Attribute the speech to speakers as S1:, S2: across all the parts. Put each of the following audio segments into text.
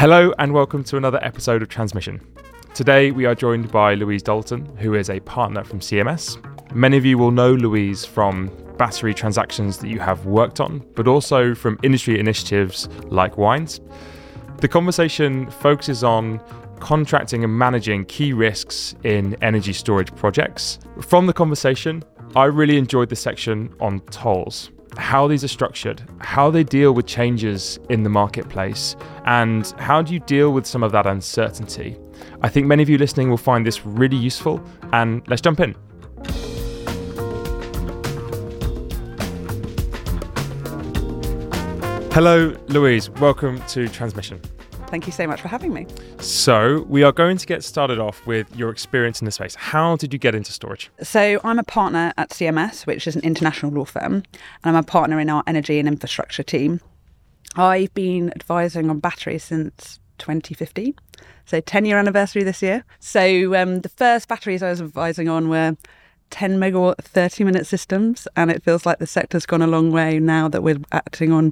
S1: Hello and welcome to another episode of Transmission. Today we are joined by Louise Dalton, who is a partner from CMS. Many of you will know Louise from battery transactions that you have worked on, but also from industry initiatives like Wines. The conversation focuses on contracting and managing key risks in energy storage projects. From the conversation, I really enjoyed the section on tolls, how these are structured, how they deal with changes in the marketplace, and how do you deal with some of that uncertainty. I think many of you listening will find this really useful, and let's jump in. Hello, Louise. Welcome to Transmission.
S2: Thank you so much for having me.
S1: So we are going to get started off with your experience in the space. How did you get into storage?
S2: So I'm a partner at CMS, which is an international law firm, and I'm a partner in our energy and infrastructure team. I've been advising on batteries since 2015, so 10-year anniversary this year. So the first batteries I was advising on were 10 megawatt, 30-minute systems, and it feels like the sector's gone a long way now that we're acting on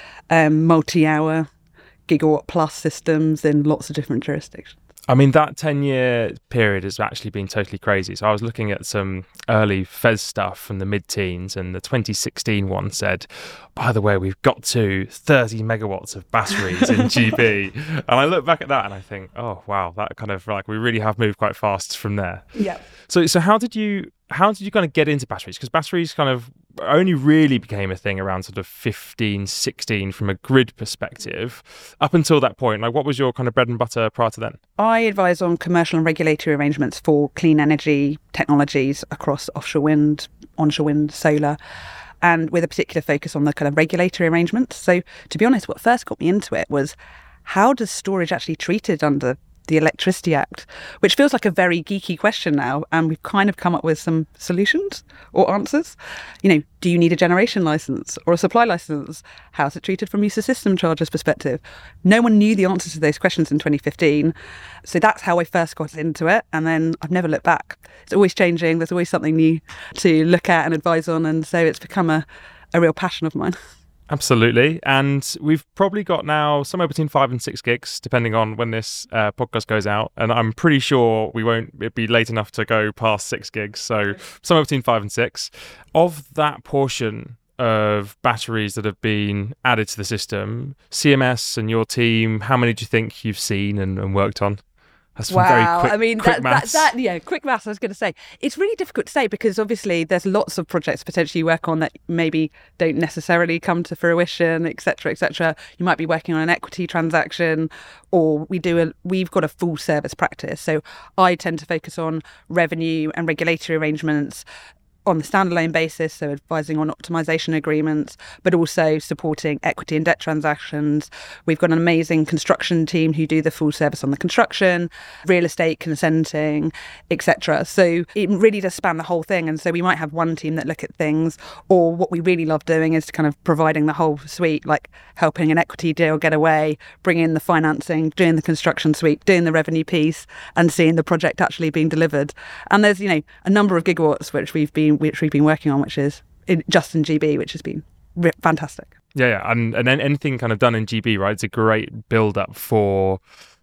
S2: multi-hour gigawatt plus systems in lots of different jurisdictions.
S1: I mean, that 10-year period has actually been totally crazy. So I was looking at some early FES stuff from the mid-teens, and the 2016 one said, by the way, we've got to 30 megawatts of batteries in GB. And I look back at that and I think, oh, wow, that kind of like we really have moved quite fast from there.
S2: Yeah.
S1: So how did you kind of get into batteries? Because batteries kind of only really became a thing around sort of 15, 16 from a grid perspective. Up until that point, like what was your kind of bread and butter prior to then?
S2: I advise on commercial and regulatory arrangements for clean energy technologies across offshore wind, onshore wind, solar, and with a particular focus on the kind of regulatory arrangements. So to be honest, what first got me into it was how does storage actually treated under the Electricity Act, which feels like a very geeky question now, and we've kind of come up with some solutions or answers. You know, do you need a generation licence or a supply licence? How's it treated from use of system charges perspective? No one knew the answers to those questions in 2015. So that's how I first got into it, and then I've never looked back. It's always changing. There's always something new to look at and advise on, and so it's become a real passion of mine.
S1: Absolutely. And we've probably got now somewhere between 5 and 6 gigs, depending on when this podcast goes out. And I'm pretty sure we won't be late enough to go past 6 gigs. So somewhere between 5 and 6. Of that portion of batteries that have been added to the system, CMS and your team, how many do you think you've seen and worked on? That's
S2: wow.
S1: Very quick maths.
S2: Quick maths, I was going to say. It's really difficult to say because obviously there's lots of projects potentially you work on that maybe don't necessarily come to fruition, et cetera, et cetera. You might be working on an equity transaction, or we've got a full service practice. So I tend to focus on revenue and regulatory arrangements on the standalone basis, so advising on optimization agreements, but also supporting equity and debt transactions. We've got an amazing construction team who do the full service on the construction, real estate consenting, etc. So it really does span the whole thing. And so we might have one team that look at things, or what we really love doing is kind of providing the whole suite, like helping an equity deal get away, bringing in the financing, doing the construction suite, doing the revenue piece, and seeing the project actually being delivered. And there's, a number of gigawatts which we've been working on, which is just in GB, which has been fantastic.
S1: Yeah, and then anything kind of done in GB, right? It's a great build-up for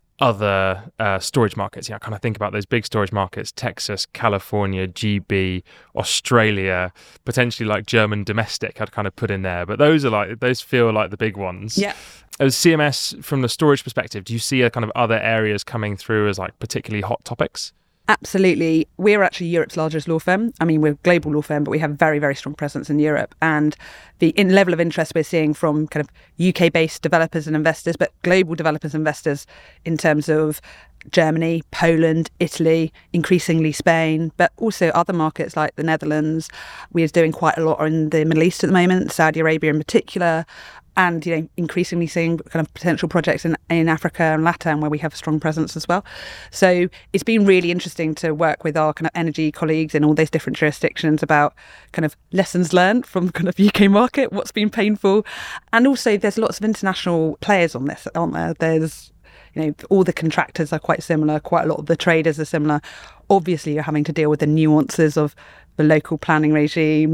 S1: other storage markets. I kind of think about those big storage markets: Texas, California, GB, Australia, potentially like German domestic. I'd kind of put in there, but those feel like the big ones.
S2: Yeah.
S1: As CMS, from the storage perspective, do you see a kind of other areas coming through as like particularly hot topics?
S2: Absolutely. We're actually Europe's largest law firm. I mean, we're a global law firm, but we have very, very strong presence in Europe. And the level of interest we're seeing from kind of UK-based developers and investors, but global developers and investors in terms of Germany, Poland, Italy, increasingly Spain, but also other markets like the Netherlands. We're doing quite a lot in the Middle East at the moment, Saudi Arabia in particular, and increasingly seeing kind of potential projects in Africa and LATAM where we have a strong presence as well. So it's been really interesting to work with our kind of energy colleagues in all those different jurisdictions about kind of lessons learned from the kind of UK market, what's been painful. And also there's lots of international players on this, aren't there? There's all the contractors are quite similar, quite a lot of the traders are similar. Obviously, you're having to deal with the nuances of the local planning regime,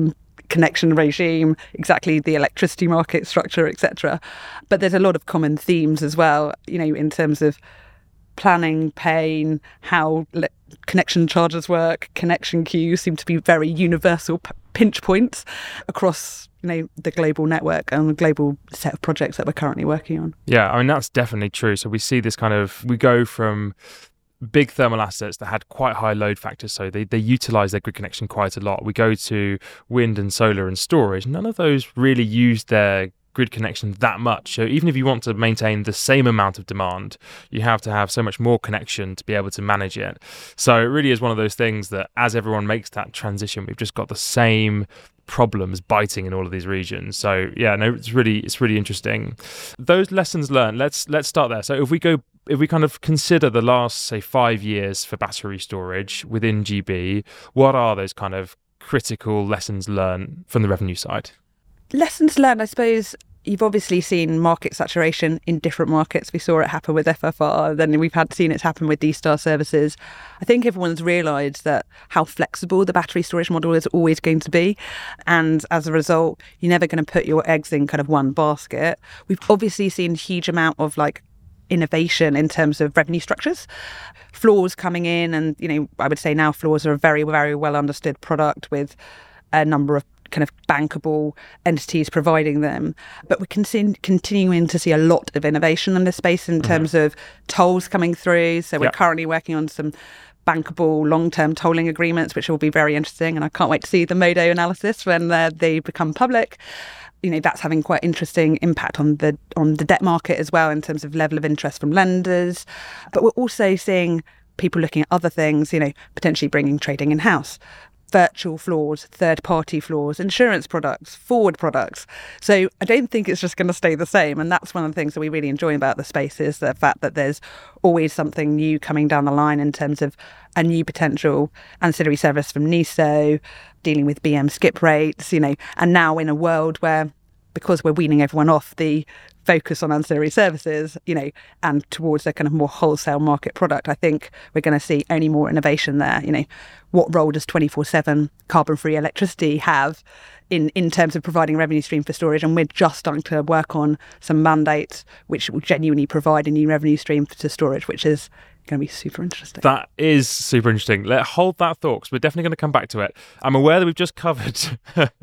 S2: connection regime, exactly the electricity market structure, etc. But there's a lot of common themes as well, in terms of planning, pain, how connection charges work, connection queues seem to be very universal pinch points across the global network and the global set of projects that we're currently working on.
S1: Yeah, I mean, that's definitely true. So we see this we go from big thermal assets that had quite high load factors, so they utilize their grid connection quite a lot. We go to wind and solar and storage. None of those really use their grid connection that much. So even if you want to maintain the same amount of demand, you have to have so much more connection to be able to manage it. So it really is one of those things that as everyone makes that transition, we've just got the same problems biting in all of these regions. So yeah, no, it's really interesting. Those lessons learned, let's start there. So if we kind of consider the last, say, 5 years for battery storage within GB, what are those kind of critical lessons learned from the revenue side?
S2: Lessons learned, I suppose. You've obviously seen market saturation in different markets. We saw it happen with FFR, then we've seen it happen with D-Star services. I think everyone's realised that how flexible the battery storage model is always going to be. And as a result, you're never going to put your eggs in kind of one basket. We've obviously seen a huge amount of innovation in terms of revenue structures. Floors coming in, and I would say now floors are a very, very well understood product with a number of kind of bankable entities providing them. But we're continuing to see a lot of innovation in this space in terms of tolls coming through. So we're currently working on some bankable long-term tolling agreements, which will be very interesting. And I can't wait to see the Modo analysis when they become public. That's having quite interesting impact on the debt market as well in terms of level of interest from lenders. But we're also seeing people looking at other things, potentially bringing trading in-house. Virtual floors, third-party floors, insurance products, forward products. So I don't think it's just going to stay the same. And that's one of the things that we really enjoy about the space is the fact that there's always something new coming down the line in terms of a new potential ancillary service from NESO, dealing with BM skip rates, and now in a world where, because we're weaning everyone off the focus on ancillary services, and towards a kind of more wholesale market product, I think we're going to see only more innovation there. What role does 24/7 carbon-free electricity have in terms of providing a revenue stream for storage? And we're just starting to work on some mandates which will genuinely provide a new revenue stream to storage, which is going to be super interesting.
S1: That is super interesting. Hold that thought, because we're definitely going to come back to it. I'm aware that we've just covered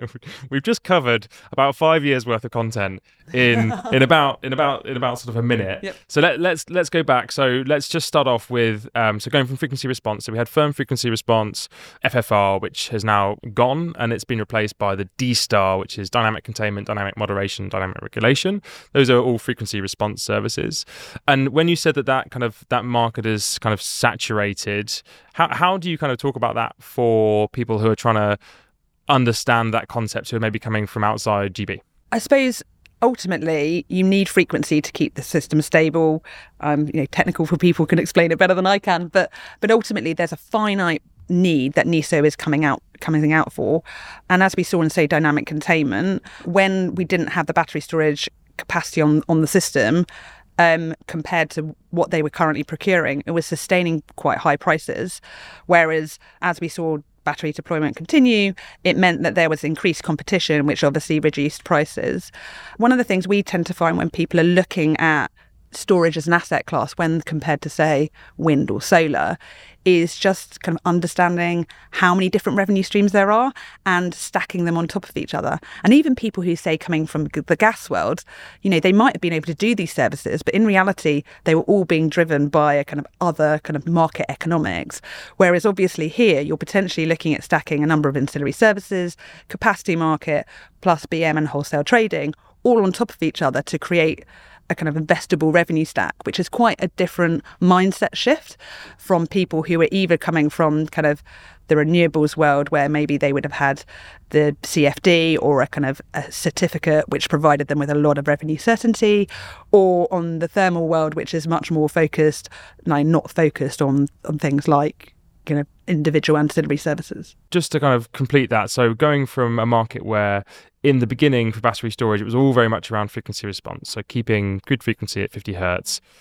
S1: about 5 years worth of content in about sort of a minute.
S2: Yep.
S1: So let's go back. So let's just start off with so going from frequency response. So we had firm frequency response, FFR, which has now gone, and it's been replaced by the D-Star, which is dynamic containment, dynamic moderation, dynamic regulation. Those are all frequency response services. And when you said that market is kind of saturated, how do you kind of talk about that for people who are trying to understand that concept, who are maybe coming from outside GB?
S2: I suppose ultimately you need frequency to keep the system stable. Technical for people can explain it better than I can, but ultimately there's a finite need that NESO is coming out for. And as we saw in, say, dynamic containment, when we didn't have the battery storage capacity on the system, compared to what they were currently procuring, it was sustaining quite high prices. Whereas as we saw battery deployment continue, it meant that there was increased competition, which obviously reduced prices. One of the things we tend to find when people are looking at storage as an asset class when compared to, say, wind or solar, is just kind of understanding how many different revenue streams there are and stacking them on top of each other. And even people who say coming from the gas world, they might have been able to do these services, but in reality, they were all being driven by a kind of other kind of market economics. Whereas obviously here, you're potentially looking at stacking a number of ancillary services, capacity market, plus BM and wholesale trading, all on top of each other to create a kind of investable revenue stack, which is quite a different mindset shift from people who are either coming from kind of the renewables world, where maybe they would have had the CFD or a kind of a certificate which provided them with a lot of revenue certainty, or on the thermal world, which is much more focused, not focused on things like individual ancillary services.
S1: Just to kind of complete that, so going from a market where in the beginning for battery storage, it was all very much around frequency response, so keeping grid frequency at 50 hertz.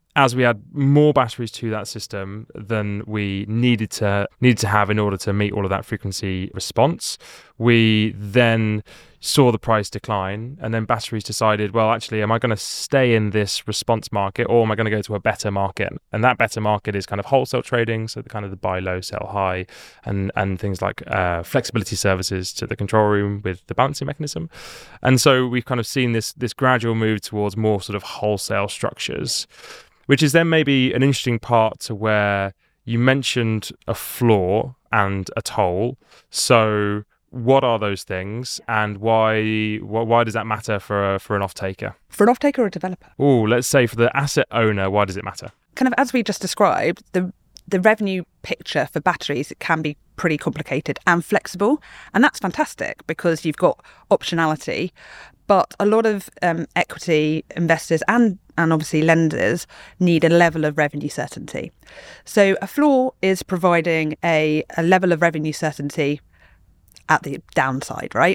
S1: as we add more batteries to that system than we needed to have in order to meet all of that frequency response, we then saw the price decline, and then batteries decided, well, actually, am I going to stay in this response market, or am I going to go to a better market? And that better market is kind of wholesale trading, so the kind of the buy low, sell high, and things like flexibility services to the control room with the balancing mechanism. And so we've kind of seen this gradual move towards more sort of wholesale structures, which is then maybe an interesting part to where you mentioned a floor and a toll. So what are those things, and why does that matter for an off-taker?
S2: For an off-taker or a developer?
S1: Oh, let's say for the asset owner, why does it matter?
S2: Kind of as we just described, the revenue picture for batteries, it can be pretty complicated and flexible, and that's fantastic because you've got optionality. But a lot of equity investors and obviously lenders need a level of revenue certainty. So a floor is providing a level of revenue certainty at the downside, right?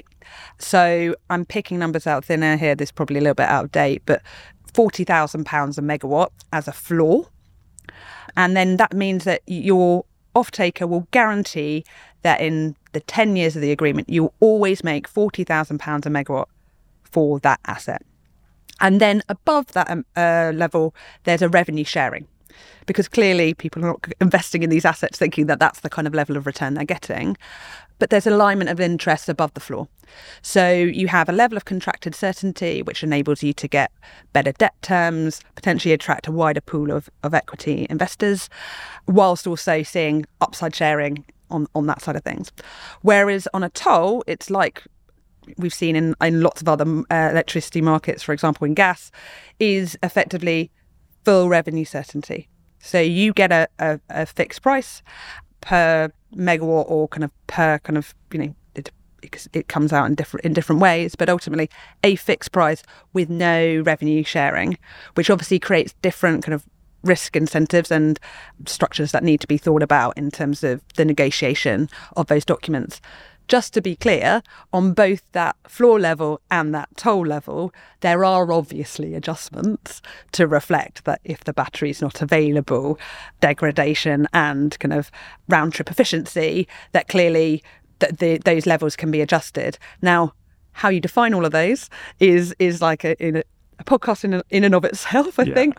S2: So I'm picking numbers out of thin air here. This is probably a little bit out of date, but £40,000 a megawatt as a floor. And then that means that your off-taker will guarantee that in the 10 years of the agreement, you'll always make £40,000 a megawatt for that asset. And then above that level, there's a revenue sharing, because clearly people are not investing in these assets thinking that that's the kind of level of return they're getting. But there's alignment of interest above the floor. So you have a level of contracted certainty, which enables you to get better debt terms, potentially attract a wider pool of equity investors, whilst also seeing upside sharing on that side of things. Whereas on a toll, it's like we've seen in lots of other electricity markets, for example, in gas, is effectively full revenue certainty. So you get a fixed price per megawatt, or kind of per kind of, it comes out in different ways, but ultimately a fixed price with no revenue sharing, which obviously creates different kind of risk incentives and structures that need to be thought about in terms of the negotiation of those documents. Just to be clear, on both that floor level and that toll level, there are obviously adjustments to reflect that if the battery is not available, degradation and kind of round trip efficiency, that clearly those levels can be adjusted. Now, how you define all of those is like a podcast in and of itself, I think.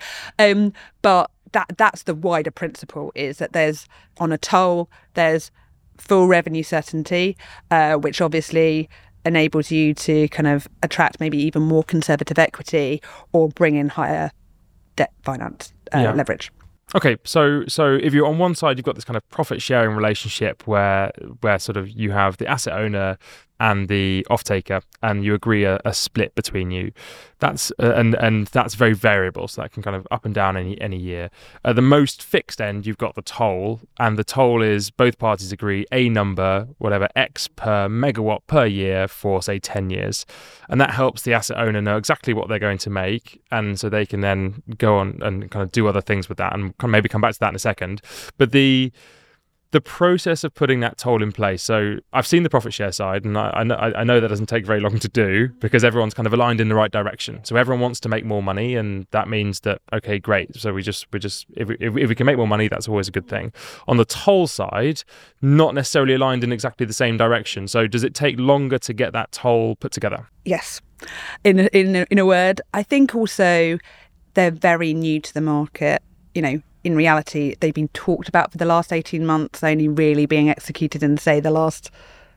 S2: But that's the wider principle, is that there's, on a toll, there's full revenue certainty, which obviously enables you to kind of attract maybe even more conservative equity or bring in higher debt finance leverage.
S1: Okay, so if you're on one side, you've got this kind of profit sharing relationship where sort of you have the asset owner and the off-taker, and you agree a split between you. That's and that's very variable, so that can kind of up and down any year. At the most fixed end, you've got the toll, and the toll is both parties agree a number, whatever, X per megawatt per year for, say, 10 years. And that helps the asset owner know exactly what they're going to make, and so they can then go on and kind of do other things with that, and maybe come back to that in a second. But the process of putting that toll in place, so I've seen the profit share side, and I know that doesn't take very long to do, because everyone's kind of aligned in the right direction. So everyone wants to make more money, and that means that, okay, great. So we just if we can make more money, that's always a good thing. On the toll side, not necessarily aligned in exactly the same direction. So does it take longer to get that toll put together?
S2: Yes. In a word, I think also they're very new to the market. In reality, they've been talked about for the last 18 months, only really being executed in, say, the last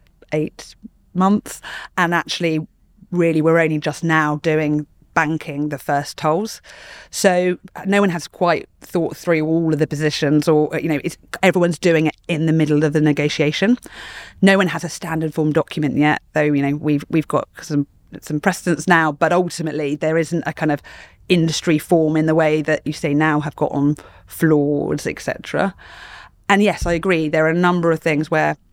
S2: 8 months. And actually, really, we're only just now banking the first tolls. So no one has quite thought through all of the positions, or, everyone's doing it in the middle of the negotiation. No one has a standard form document yet, though, we've got some precedents now, but ultimately there isn't a kind of industry form in the way that you say now have got on floors, etc. And yes, I agree, there are a number of things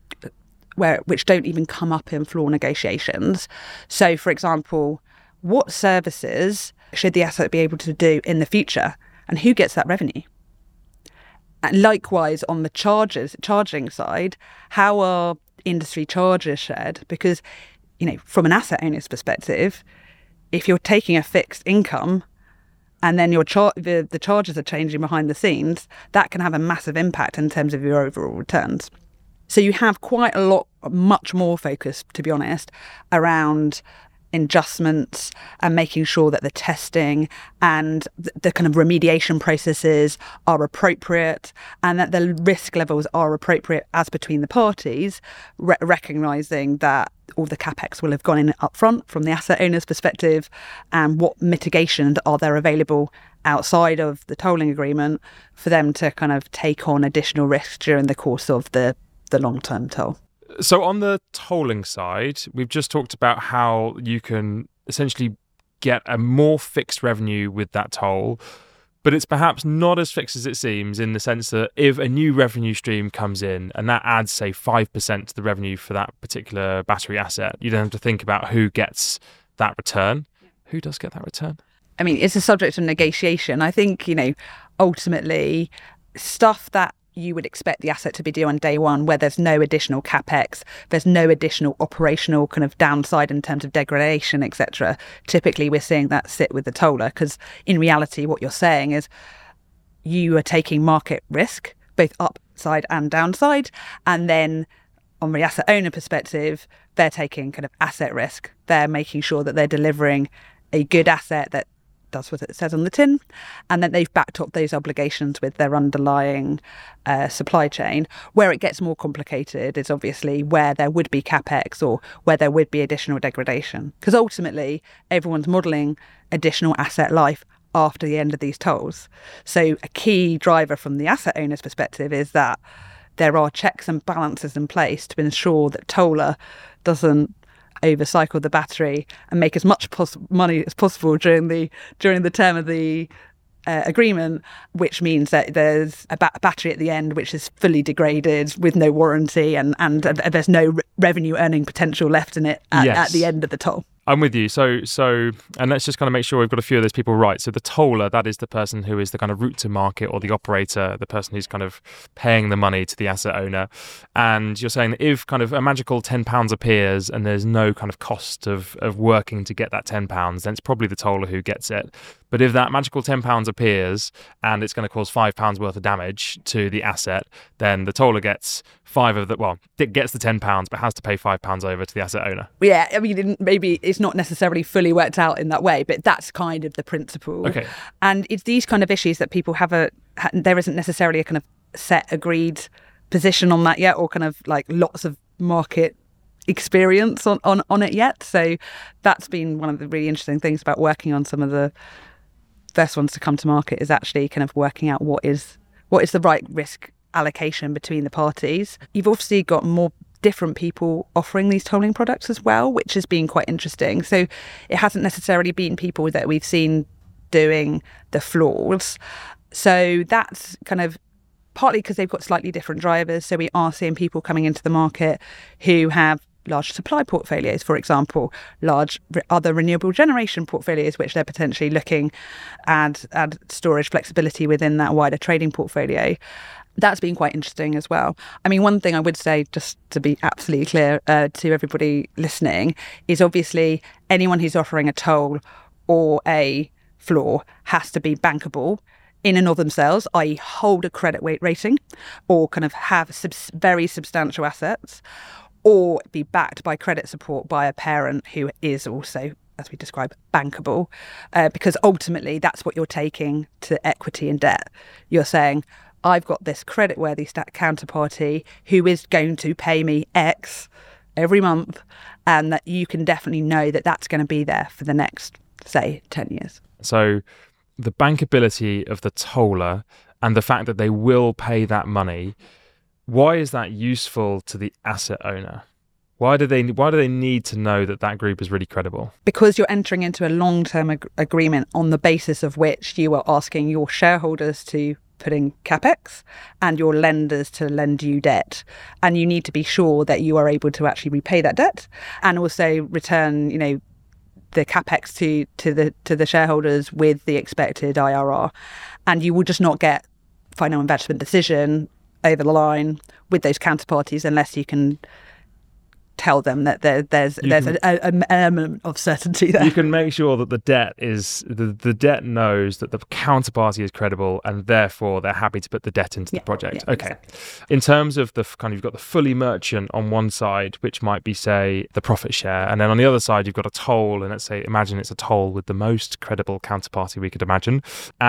S2: which don't even come up in floor negotiations. So, for example, what services should the asset be able to do in the future, and who gets that revenue? And likewise, on the charging side, how are industry charges shared? Because, from an asset owner's perspective, if you're taking a fixed income and then the charges are changing behind the scenes, that can have a massive impact in terms of your overall returns. So you have quite a lot, much more focus, to be honest, around adjustments and making sure that the testing and the kind of remediation processes are appropriate and that the risk levels are appropriate as between the parties, recognising that all the capex will have gone in upfront from the asset owner's perspective, and what mitigations are there available outside of the tolling agreement for them to kind of take on additional risks during the course of the long-term toll.
S1: So on the tolling side, we've just talked about how you can essentially get a more fixed revenue with that toll, but it's perhaps not as fixed as it seems, in the sense that if a new revenue stream comes in and that adds, say, 5% to the revenue for that particular battery asset, you don't have to think about who gets that return. Who does get that return?
S2: I mean, it's a subject of negotiation. I think, ultimately, stuff that you would expect the asset to be due on day one, where there's no additional capex, there's no additional operational kind of downside in terms of degradation, etc. Typically, we're seeing that sit with the toller, because in reality, what you're saying is you are taking market risk, both upside and downside, and then on the asset owner perspective, they're taking kind of asset risk. They're making sure that they're delivering a good asset that does what it says on the tin, and then they've backed up those obligations with their underlying supply chain. Where it gets more complicated is obviously where there would be capex or where there would be additional degradation, because ultimately everyone's modelling additional asset life after the end of these tolls. So a key driver from the asset owner's perspective is that there are checks and balances in place to ensure that toller doesn't overcycle the battery and make as much money as possible during the term of the agreement, which means that there's a battery at the end which is fully degraded with no warranty, and there's no revenue earning potential left in it at the end of the toll.
S1: I'm with you. So, and let's just kind of make sure we've got a few of those people right. So the toller, that is the person who is the kind of route to market, or the operator, the person who's kind of paying the money to the asset owner. And you're saying that if kind of a magical £10 appears and there's no kind of cost of working to get that £10, then it's probably the toller who gets it. But if that magical £10 appears and it's going to cause £5 worth of damage to the asset, then the toller gets it gets the £10, but has to pay £5 over to the asset owner.
S2: Yeah, I mean, maybe it's not necessarily fully worked out in that way, but that's kind of the principle.
S1: Okay.
S2: And it's these kind of issues that people there isn't necessarily a kind of set agreed position on that yet, or kind of like lots of market experience on it yet. So that's been one of the really interesting things about working on some of the first ones to come to market, is actually kind of working out what is the right risk allocation between the parties. You've obviously got more different people offering these tolling products as well, which has been quite interesting. So it hasn't necessarily been people that we've seen doing the floors. So that's kind of partly because they've got slightly different drivers. So we are seeing people coming into the market who have large supply portfolios, for example, large other renewable generation portfolios, which they're potentially looking at storage flexibility within that wider trading portfolio. That's been quite interesting as well. I mean, one thing I would say, just to be absolutely clear to everybody listening, is obviously anyone who's offering a toll or a floor has to be bankable in and of themselves, i.e. hold a credit rating, or kind of have very substantial assets, or be backed by credit support by a parent who is also, as we describe, bankable, because ultimately that's what you're taking to equity and debt. You're saying, I've got this creditworthy counterparty who is going to pay me X every month, and that you can definitely know that that's going to be there for the next, say, 10 years.
S1: So the bankability of the toller and the fact that they will pay that money, why is that useful to the asset owner? Why do they need to know that group is really credible?
S2: Because you're entering into a long-term agreement on the basis of which you are asking your shareholders to put in capex and your lenders to lend you debt, and you need to be sure that you are able to actually repay that debt and also return, the capex to the shareholders with the expected IRR. And you will just not get final investment decision over the line with those counterparties unless you can tell them that there's an element of certainty there.
S1: You can make sure that the debt knows that the counterparty is credible, and therefore they're happy to put the debt into the project. Okay.
S2: Exactly.
S1: In terms of the kind of, you've got the fully merchant on one side, which might be, say, the profit share, and then on the other side you've got a toll, and imagine it's a toll with the most credible counterparty we could imagine.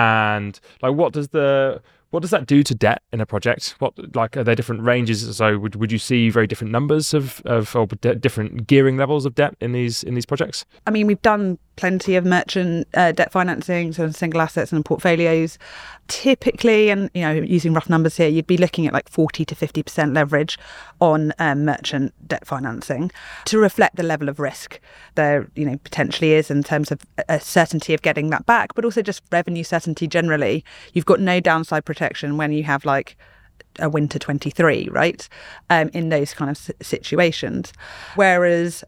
S1: And like, what does that do to debt in a project? Are there different ranges? So would you see very different numbers of different gearing levels of debt in these projects?
S2: I mean, we've done plenty of merchant debt financing, so single assets and portfolios. Typically, and using rough numbers here, you'd be looking at like 40 to 50% leverage on merchant debt financing to reflect the level of risk there potentially is in terms of a certainty of getting that back, but also just revenue certainty generally. You've got no downside protection when you have like a winter 23, right? In those kind of situations. Whereas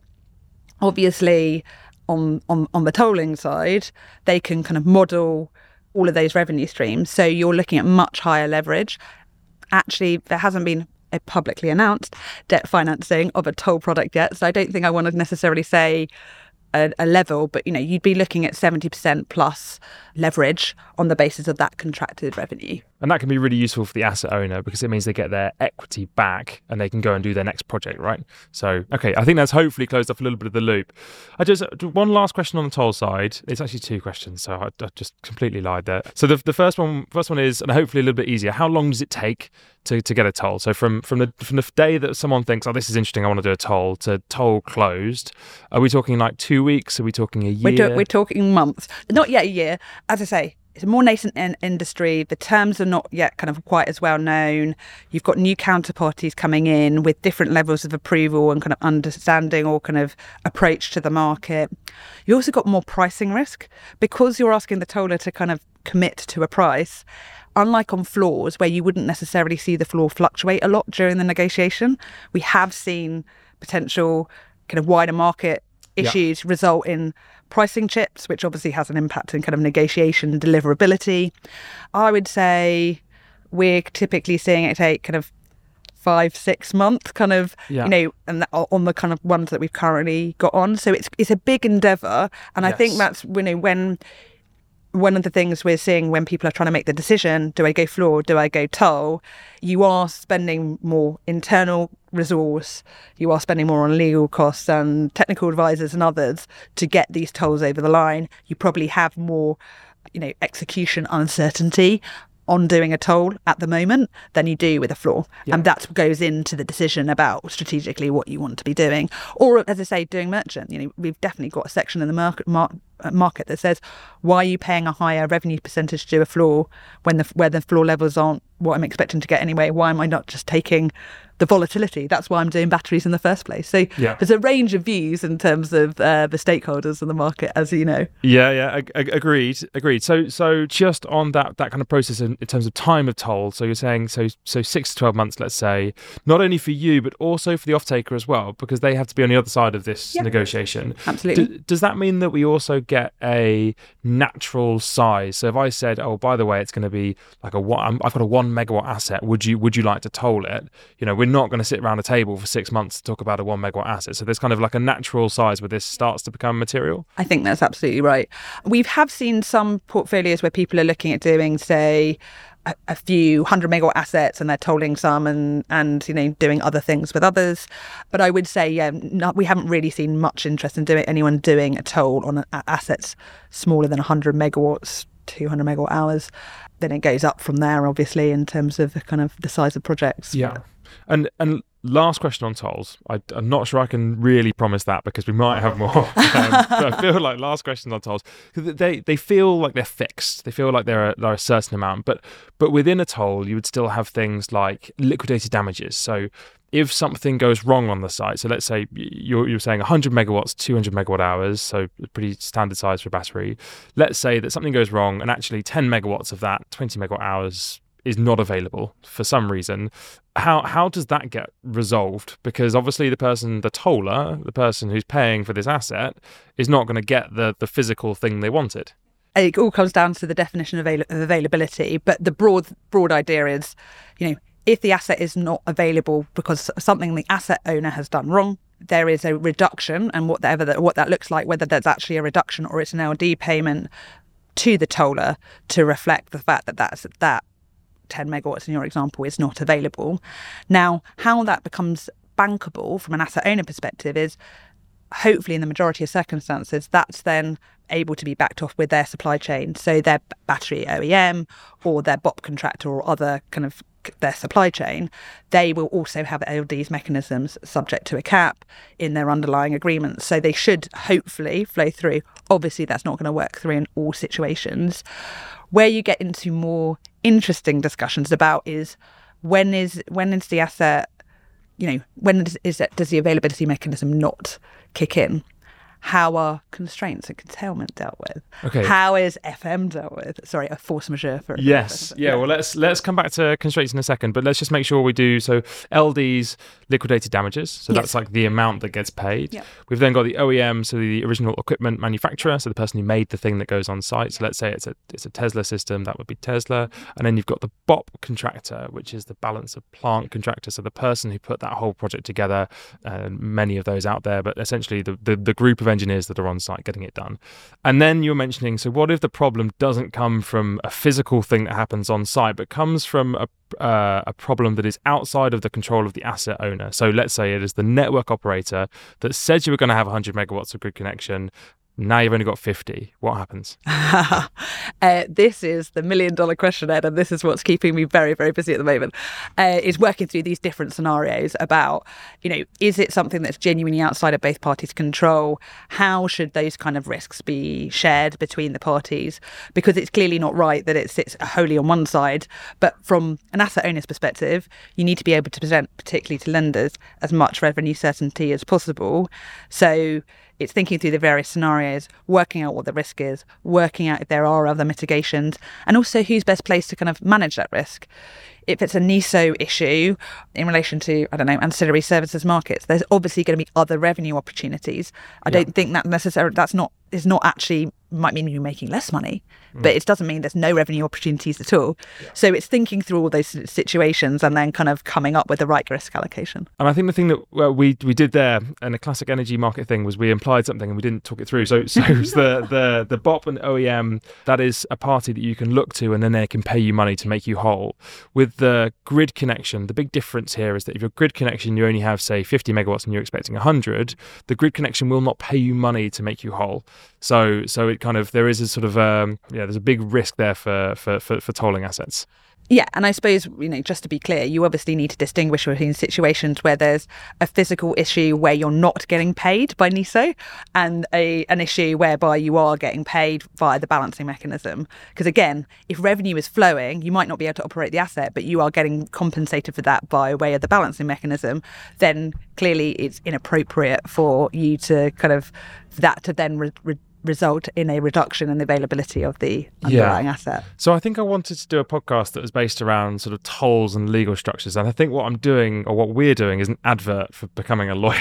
S2: obviously on the tolling side, they can kind of model all of those revenue streams. So you're looking at much higher leverage. Actually, there hasn't been a publicly announced debt financing of a toll product yet. So I don't think I want to necessarily say a level, but you'd be looking at 70% plus leverage on the basis of that contracted revenue.
S1: And that can be really useful for the asset owner because it means they get their equity back and they can go and do their next project, right? So, okay, I think that's hopefully closed off a little bit of the loop. One last question on the toll side. It's actually two questions, so I just completely lied there. So the first one is, and hopefully a little bit easier, how long does it take to get a toll? So from the day that someone thinks, oh, this is interesting, I want to do a toll, to toll closed, are we talking like 2 weeks? Are we talking a year?
S2: We're talking months. Not yet a year. As I say, it's a more nascent industry. The terms are not yet kind of quite as well known. You've got new counterparties coming in with different levels of approval and kind of understanding or kind of approach to the market. You also got more pricing risk because you're asking the toller to kind of commit to a price. Unlike on floors where you wouldn't necessarily see the floor fluctuate a lot during the negotiation, we have seen potential kind of wider market issues result in pricing chips, which obviously has an impact in kind of negotiation and deliverability. I would say we're typically seeing it take kind of 5-6 months kind of, and on the kind of ones that we've currently got on. So it's a big endeavour. And I think that's, when one of the things we're seeing when people are trying to make the decision, do I go floor, do I go toll, you are spending more internal resource, you are spending more on legal costs and technical advisors and others to get these tolls over the line. You probably have more, execution uncertainty on doing a toll at the moment than you do with a floor. And that goes into the decision about strategically what you want to be doing. Or, as I say, doing merchant. We've definitely got a section in the market that says, why are you paying a higher revenue percentage to do a floor where the floor levels aren't what I'm expecting to get anyway? Why am I not just taking the volatility? That's why I'm doing batteries in the first place. So there's a range of views in terms of the stakeholders in the market, as you know.
S1: Agreed. So just on that kind of process in terms of time of toll, so you're saying so 6 to 12 months, let's say, not only for you but also for the off-taker as well, because they have to be on the other side of this negotiation.
S2: Absolutely.
S1: Does that mean that we also get a natural size? So if I said, oh, by the way, it's going to be like I've got a 1 megawatt asset, would you like to toll it? We're not going to sit around a table for 6 months to talk about a 1 megawatt asset. So there's kind of like a natural size where this starts to become material.
S2: I think that's absolutely right. We have seen some portfolios where people are looking at doing, say, a few 100 megawatt assets and they're tolling some and doing other things with others. But I would say, we haven't really seen much interest in anyone doing a toll on assets smaller than 100 megawatts, 200 megawatt hours. Then it goes up from there, obviously, in terms of kind of the size of projects.
S1: Yeah. And last question on tolls. I'm not sure I can really promise that because we might have more. But I feel like last question on tolls, they feel like they're fixed. They feel like they're a certain amount. But within a toll, you would still have things like liquidated damages. So if something goes wrong on the site, so let's say you're saying 100 megawatts, 200 megawatt hours, so pretty standard size for a battery. Let's say that something goes wrong and actually 10 megawatts of that, 20 megawatt hours, is not available for some reason. How does that get resolved? Because obviously the toller, the person who's paying for this asset, is not going to get the physical thing they wanted.
S2: It all comes down to the definition of availability, but the broad idea is, if the asset is not available because something the asset owner has done wrong, there is a reduction, and what that looks like, whether that's actually a reduction or it's an LD payment to the toller to reflect the fact that that 10 megawatts in your example is not available. Now, how that becomes bankable from an asset owner perspective is, hopefully in the majority of circumstances, that's then able to be backed off with their supply chain. So their battery OEM or their BOP contractor or other kind of their supply chain, they will also have LDs mechanisms subject to a cap in their underlying agreements. So they should hopefully flow through. Obviously, that's not going to work through in all situations. Where you get into more interesting discussions about is when is the asset, does the availability mechanism not kick in? How are constraints and curtailment dealt with?
S1: Okay.
S2: How is FM dealt with? Sorry, a force majeure for
S1: yes. Yeah. Well, let's come back to constraints in a second, but let's just make sure we do. So LDs, liquidated damages. So that's like the amount that gets paid.
S2: Yep.
S1: We've then got the OEM, so the original equipment manufacturer, so the person who made the thing that goes on site. So let's say it's a Tesla system, that would be Tesla. And then you've got the BOP contractor, which is the balance of plant contractor. So the person who put that whole project together, many of those out there, but essentially the group of engineers that are on site getting it done. And then you're mentioning, so what if the problem doesn't come from a physical thing that happens on site, but comes from a problem that is outside of the control of the asset owner? So let's say it is the network operator that said you were going to have 100 megawatts of grid connection. Now you've only got 50. What happens?
S2: This is the $1 million question, Ed, and this is what's keeping me very, very busy at the moment, is working through these different scenarios about, is it something that's genuinely outside of both parties' control? How should those kind of risks be shared between the parties? Because it's clearly not right that it sits wholly on one side. But from an asset owner's perspective, you need to be able to present, particularly to lenders, as much revenue certainty as possible. So it's thinking through the various scenarios, working out what the risk is, working out if there are other mitigations, and also who's best placed to kind of manage that risk. If it's a NESO issue in relation to, ancillary services markets, there's obviously going to be other revenue opportunities. I don't think that necessarily, might mean you're making less money, but it doesn't mean there's no revenue opportunities at all. Yeah. So it's thinking through all those situations and then kind of coming up with the right risk allocation.
S1: And I think the thing that we did there, and a classic energy market thing, was we implied something and we didn't talk it through. So it's the BOP and OEM, that is a party that you can look to and then they can pay you money to make you whole. With the grid connection, the big difference here is that if your grid connection, you only have, say, 50 megawatts and you're expecting 100, the grid connection will not pay you money to make you whole. So it kind of, there is a sort of there's a big risk there for tolling assets.
S2: Yeah, and I suppose, just to be clear, you obviously need to distinguish between situations where there's a physical issue where you're not getting paid by NESO and an issue whereby you are getting paid via the balancing mechanism. Because again, if revenue is flowing, you might not be able to operate the asset, but you are getting compensated for that by way of the balancing mechanism, then clearly it's inappropriate for you to kind of, that to then result in a reduction in the availability of the underlying asset. So
S1: I think I wanted to do a podcast that was based around sort of tolls and legal structures. And I think what I'm doing, or what we're doing, is an advert for becoming a lawyer.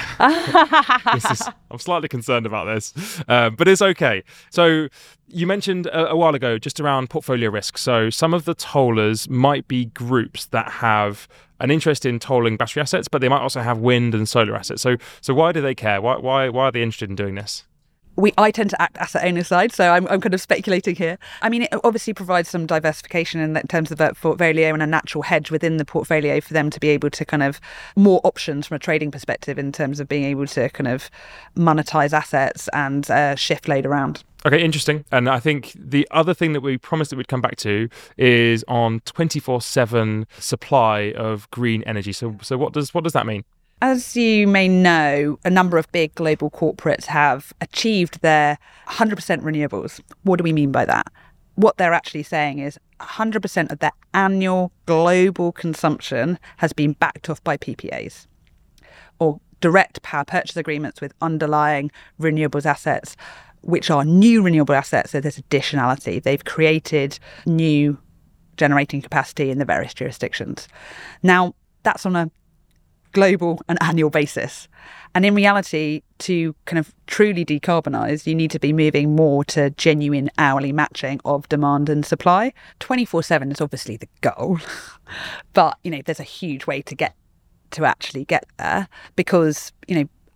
S1: I'm slightly concerned about this, but it's okay. So you mentioned a while ago just around portfolio risk. So some of the tollers might be groups that have an interest in tolling battery assets, but they might also have wind and solar assets. So why do they care? Why are they interested in doing this?
S2: I tend to act asset owner side, so I'm kind of speculating here. I mean, it obviously provides some diversification in terms of that portfolio and a natural hedge within the portfolio for them to be able to kind of more options from a trading perspective in terms of being able to kind of monetize assets and shift load around.
S1: Okay, interesting. And I think the other thing that we promised that we'd come back to is on 24/7 supply of green energy. So what does that mean?
S2: As you may know, a number of big global corporates have achieved their 100% renewables. What do we mean by that? What they're actually saying is 100% of their annual global consumption has been backed off by PPAs or direct power purchase agreements with underlying renewables assets, which are new renewable assets. So there's additionality. They've created new generating capacity in the various jurisdictions. Now, that's on a global and annual basis. And in reality, to kind of truly decarbonise, you need to be moving more to genuine hourly matching of demand and supply. 24/7 is obviously the goal, but there's a huge way to actually get there, because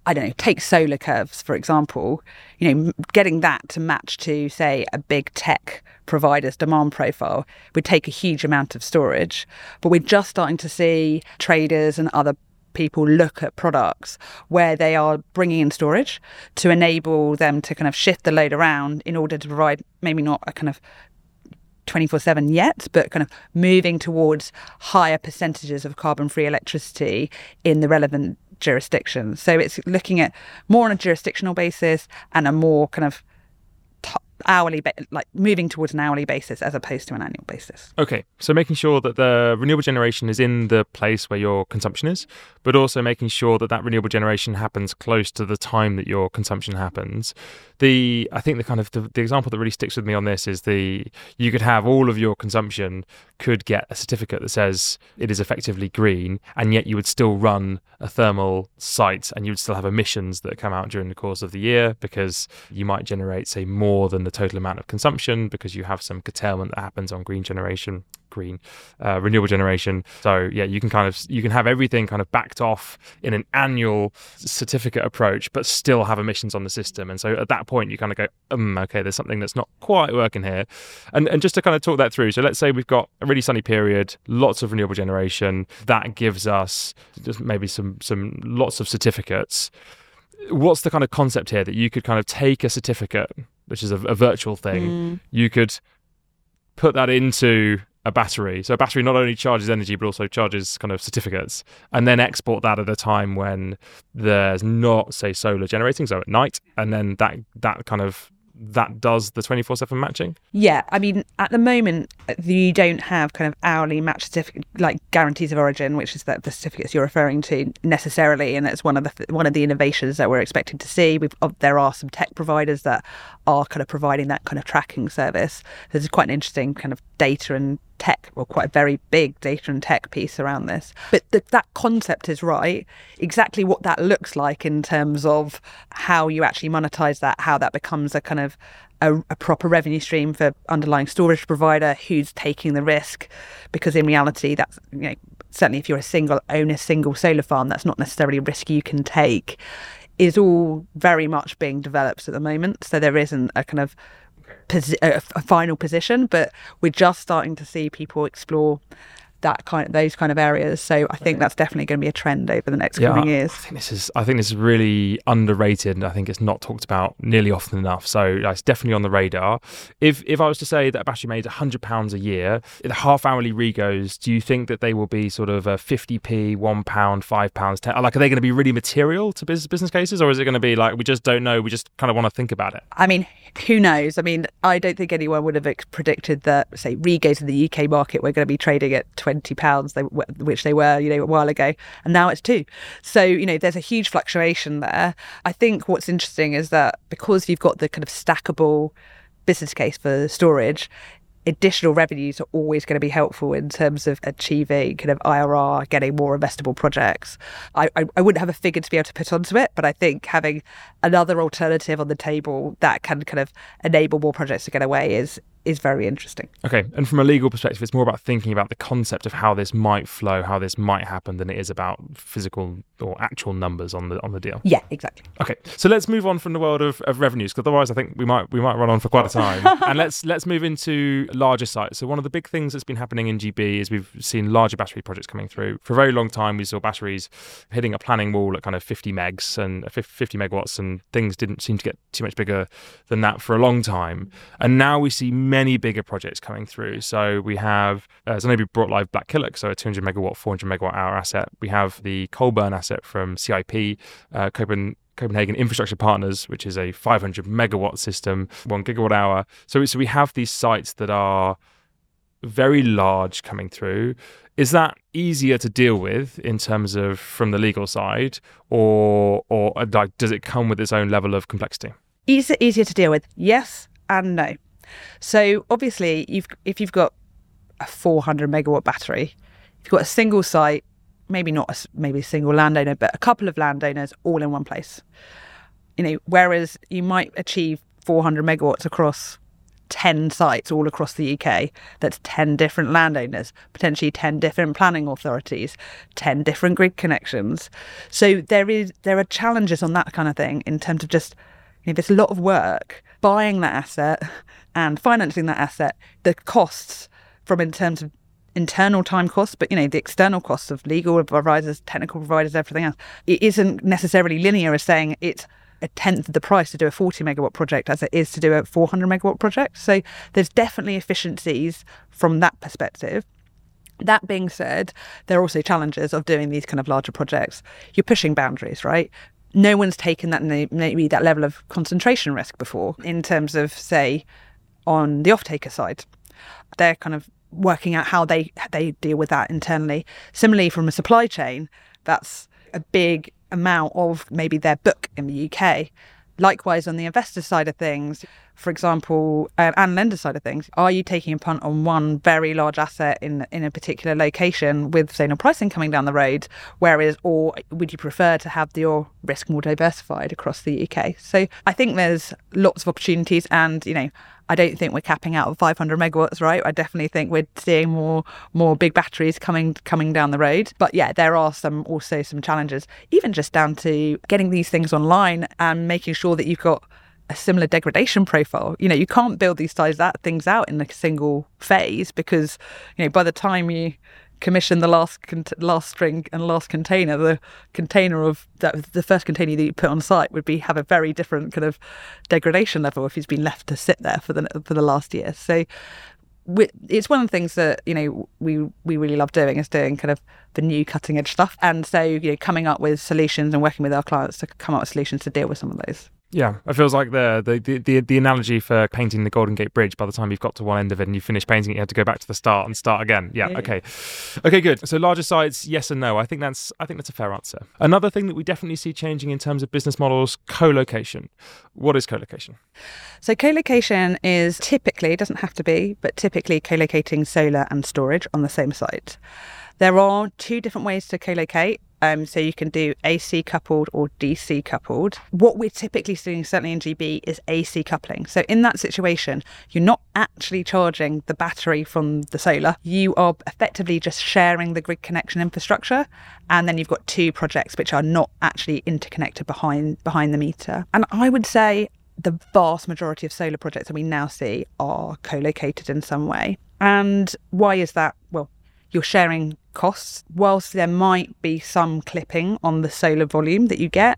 S2: I don't know, take solar curves, for example, getting that to match to, say, a big tech provider's demand profile would take a huge amount of storage. But we're just starting to see traders and other people look at products where they are bringing in storage to enable them to kind of shift the load around in order to provide maybe not a kind of 24/7 yet, but kind of moving towards higher percentages of carbon-free electricity in the relevant jurisdictions. So it's looking at more on a jurisdictional basis and a more kind of hourly, like moving towards an hourly basis as opposed to an annual basis.
S1: Okay, so making sure that the renewable generation is in the place where your consumption is, but also making sure that that renewable generation happens close to the time that your consumption happens. I think the example that really sticks with me on this is you could have all of your consumption could get a certificate that says it is effectively green, and yet you would still run a thermal site and you would still have emissions that come out during the course of the year because you might generate, say, more than the total amount of consumption because you have some curtailment that happens on renewable generation. So yeah, you can have everything kind of backed off in an annual certificate approach, but still have emissions on the system. And so at that point, you kind of go, okay, there's something that's not quite working here. And just to kind of talk that through. So let's say we've got a really sunny period, lots of renewable generation. That gives us just maybe some lots of certificates. What's the kind of concept here that you could kind of take a certificate, which is a virtual thing, you could put that into a battery. So a battery not only charges energy, but also charges kind of certificates, and then export that at a time when there's not, say, solar generating, so at night, and then that does the 24/7 matching?
S2: Yeah, I mean, at the moment, you don't have kind of hourly match certificate, like guarantees of origin, which is the certificates you're referring to necessarily, and it's one of the innovations that we're expecting to see. There are some tech providers that are kind of providing that kind of tracking service. There's quite an interesting kind of data and tech, or quite a very big data and tech piece around this. But that concept is right. Exactly what that looks like in terms of how you actually monetize that, how that becomes a kind of a proper revenue stream for underlying storage provider who's taking the risk, because in reality, that's, certainly if you're own a single solar farm, that's not necessarily a risk you can take, is all very much being developed at the moment. So there isn't a kind of a final position, but we're just starting to see people explore those kind of areas. So I think that's definitely going to be a trend over the next coming years.
S1: I think this is really underrated, and I think it's not talked about nearly often enough. So it's definitely on the radar. If I was to say that a battery made £100 a year, the half hourly regos, do you think that they will be sort of a 50p, £1, £5, 10? Like, are they going to be really material to business cases, or is it going to be like, we just don't know, we just kind of want to think about it?
S2: I mean, who knows? I mean, I don't think anyone would have predicted that, say, regos in the UK market were going to be trading at £20, which they were, a while ago, and now it's £2. So, there's a huge fluctuation there. I think what's interesting is that because you've got the kind of stackable business case for storage, additional revenues are always going to be helpful in terms of achieving kind of IRR, getting more investable projects. I wouldn't have a figure to be able to put onto it, but I think having another alternative on the table that can kind of enable more projects to get away is very interesting.
S1: Okay, and from a legal perspective, it's more about thinking about the concept of how this might flow, how this might happen, than it is about physical or actual numbers on the deal.
S2: Yeah, exactly.
S1: Okay, so let's move on from the world of revenues, because otherwise I think we might run on for quite a time. And let's move into larger sites. So one of the big things that's been happening in GB is we've seen larger battery projects coming through. For a very long time, we saw batteries hitting a planning wall at kind of 50 megs and 50 megawatts, and things didn't seem to get too much bigger than that for a long time. And now we see many bigger projects coming through. So we have Zenobia brought live Black Killock, so a 200 megawatt, 400 megawatt hour asset. We have the Colburn asset from CIP, Copenhagen Infrastructure Partners, which is a 500 megawatt system, 1 gigawatt hour. So we have these sites that are very large coming through. Is that easier to deal with in terms of from the legal side, or like, does it come with its own level of complexity?
S2: Is it easier to deal with? Yes and no. So obviously, if you've got a 400 megawatt battery, if you've got a single site, maybe not a single landowner, but a couple of landowners all in one place, whereas you might achieve 400 megawatts across 10 sites all across the UK. That's 10 different landowners, potentially 10 different planning authorities, 10 different grid connections. So there are challenges on that kind of thing in terms of just, there's a lot of work buying that asset and financing that asset. The costs from in terms of internal time costs, but the external costs of legal providers, technical providers, everything else, it isn't necessarily linear as saying it's a tenth of the price to do a 40 megawatt project as it is to do a 400 megawatt project. So there's definitely efficiencies from that perspective. That being said, there are also challenges of doing these kind of larger projects. You're pushing boundaries, right? No one's taken that maybe that level of concentration risk before in terms of, say, on the off-taker side. They're kind of working out how they deal with that internally. Similarly, from a supply chain, that's a big amount of maybe their book in the UK. Likewise, on the investor side of things, for example, and lender side of things, are you taking a punt on one very large asset in a particular location with, say, no pricing coming down the road, or would you prefer to have your risk more diversified across the UK? So I think there's lots of opportunities, and I don't think we're capping out at 500 megawatts, right? I definitely think we're seeing more big batteries coming down the road. But yeah, there are also some challenges, even just down to getting these things online and making sure that you've got a similar degradation profile. You can't build these things out in a single phase, because by the time you commission the last string and last container, the container of the first container that you put on site would have a very different kind of degradation level if it's been left to sit there for the last year. So it's one of the things that we really love doing, is doing kind of the new cutting edge stuff, and so coming up with solutions and working with our clients to come up with solutions to deal with some of those.
S1: Yeah, it feels like the analogy for painting the Golden Gate Bridge, by the time you've got to one end of it and you finish painting it, you have to go back to the start and start again. Yeah. Okay, good. So larger sites, yes and no. I think that's a fair answer. Another thing that we definitely see changing in terms of business models, co-location. What is co-location?
S2: So co-location is typically, it doesn't have to be, but typically co-locating solar and storage on the same site. There are two different ways to co-locate. So you can do AC coupled or DC coupled. What we're typically seeing, certainly in GB, is AC coupling. So in that situation, you're not actually charging the battery from the solar. You are effectively just sharing the grid connection infrastructure. And then you've got two projects which are not actually interconnected behind the meter. And I would say the vast majority of solar projects that we now see are co-located in some way. And why is that? Well, you're sharing costs. Whilst there might be some clipping on the solar volume that you get,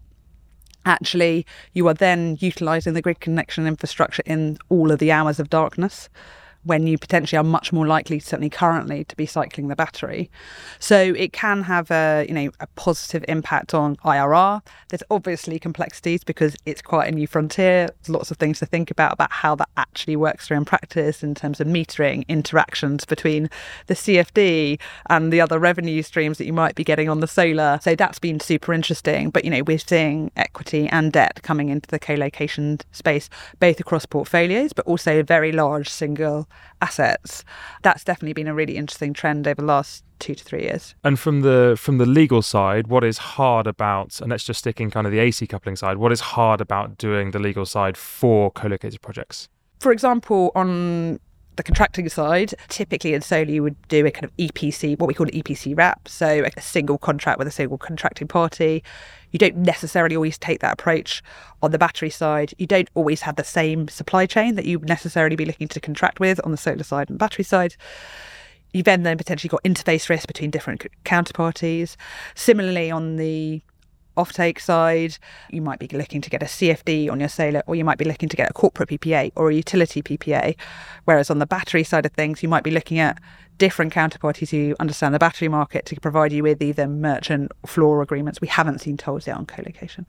S2: actually you are then utilising the grid connection infrastructure in all of the hours of darkness, when you potentially are much more likely, certainly currently, to be cycling the battery. So it can have a positive impact on IRR. There's obviously complexities because it's quite a new frontier. There's lots of things to think about how that actually works through in practice in terms of metering, interactions between the CFD and the other revenue streams that you might be getting on the solar. So that's been super interesting. But, we're seeing equity and debt coming into the co-location space, both across portfolios, but also very large single assets. That's definitely been a really interesting trend over the last 2 to 3 years.
S1: And from the legal side, what is hard about, and let's just stick in kind of the AC coupling side, what is hard about doing the legal side for co-located projects?
S2: For example, on the contracting side, typically in solar you would do a kind of EPC, what we call an EPC wrap, so a single contract with a single contracting party. You don't necessarily always take that approach on the battery side. You don't always have the same supply chain that you would necessarily be looking to contract with on the solar side and battery side. You've then potentially got interface risk between different counterparties. Similarly, on the offtake side, you might be looking to get a CFD on your solar, or you might be looking to get a corporate PPA or a utility PPA. Whereas on the battery side of things, you might be looking at different counterparties who understand the battery market to provide you with either merchant or floor agreements. We haven't seen tolls yet on co-location.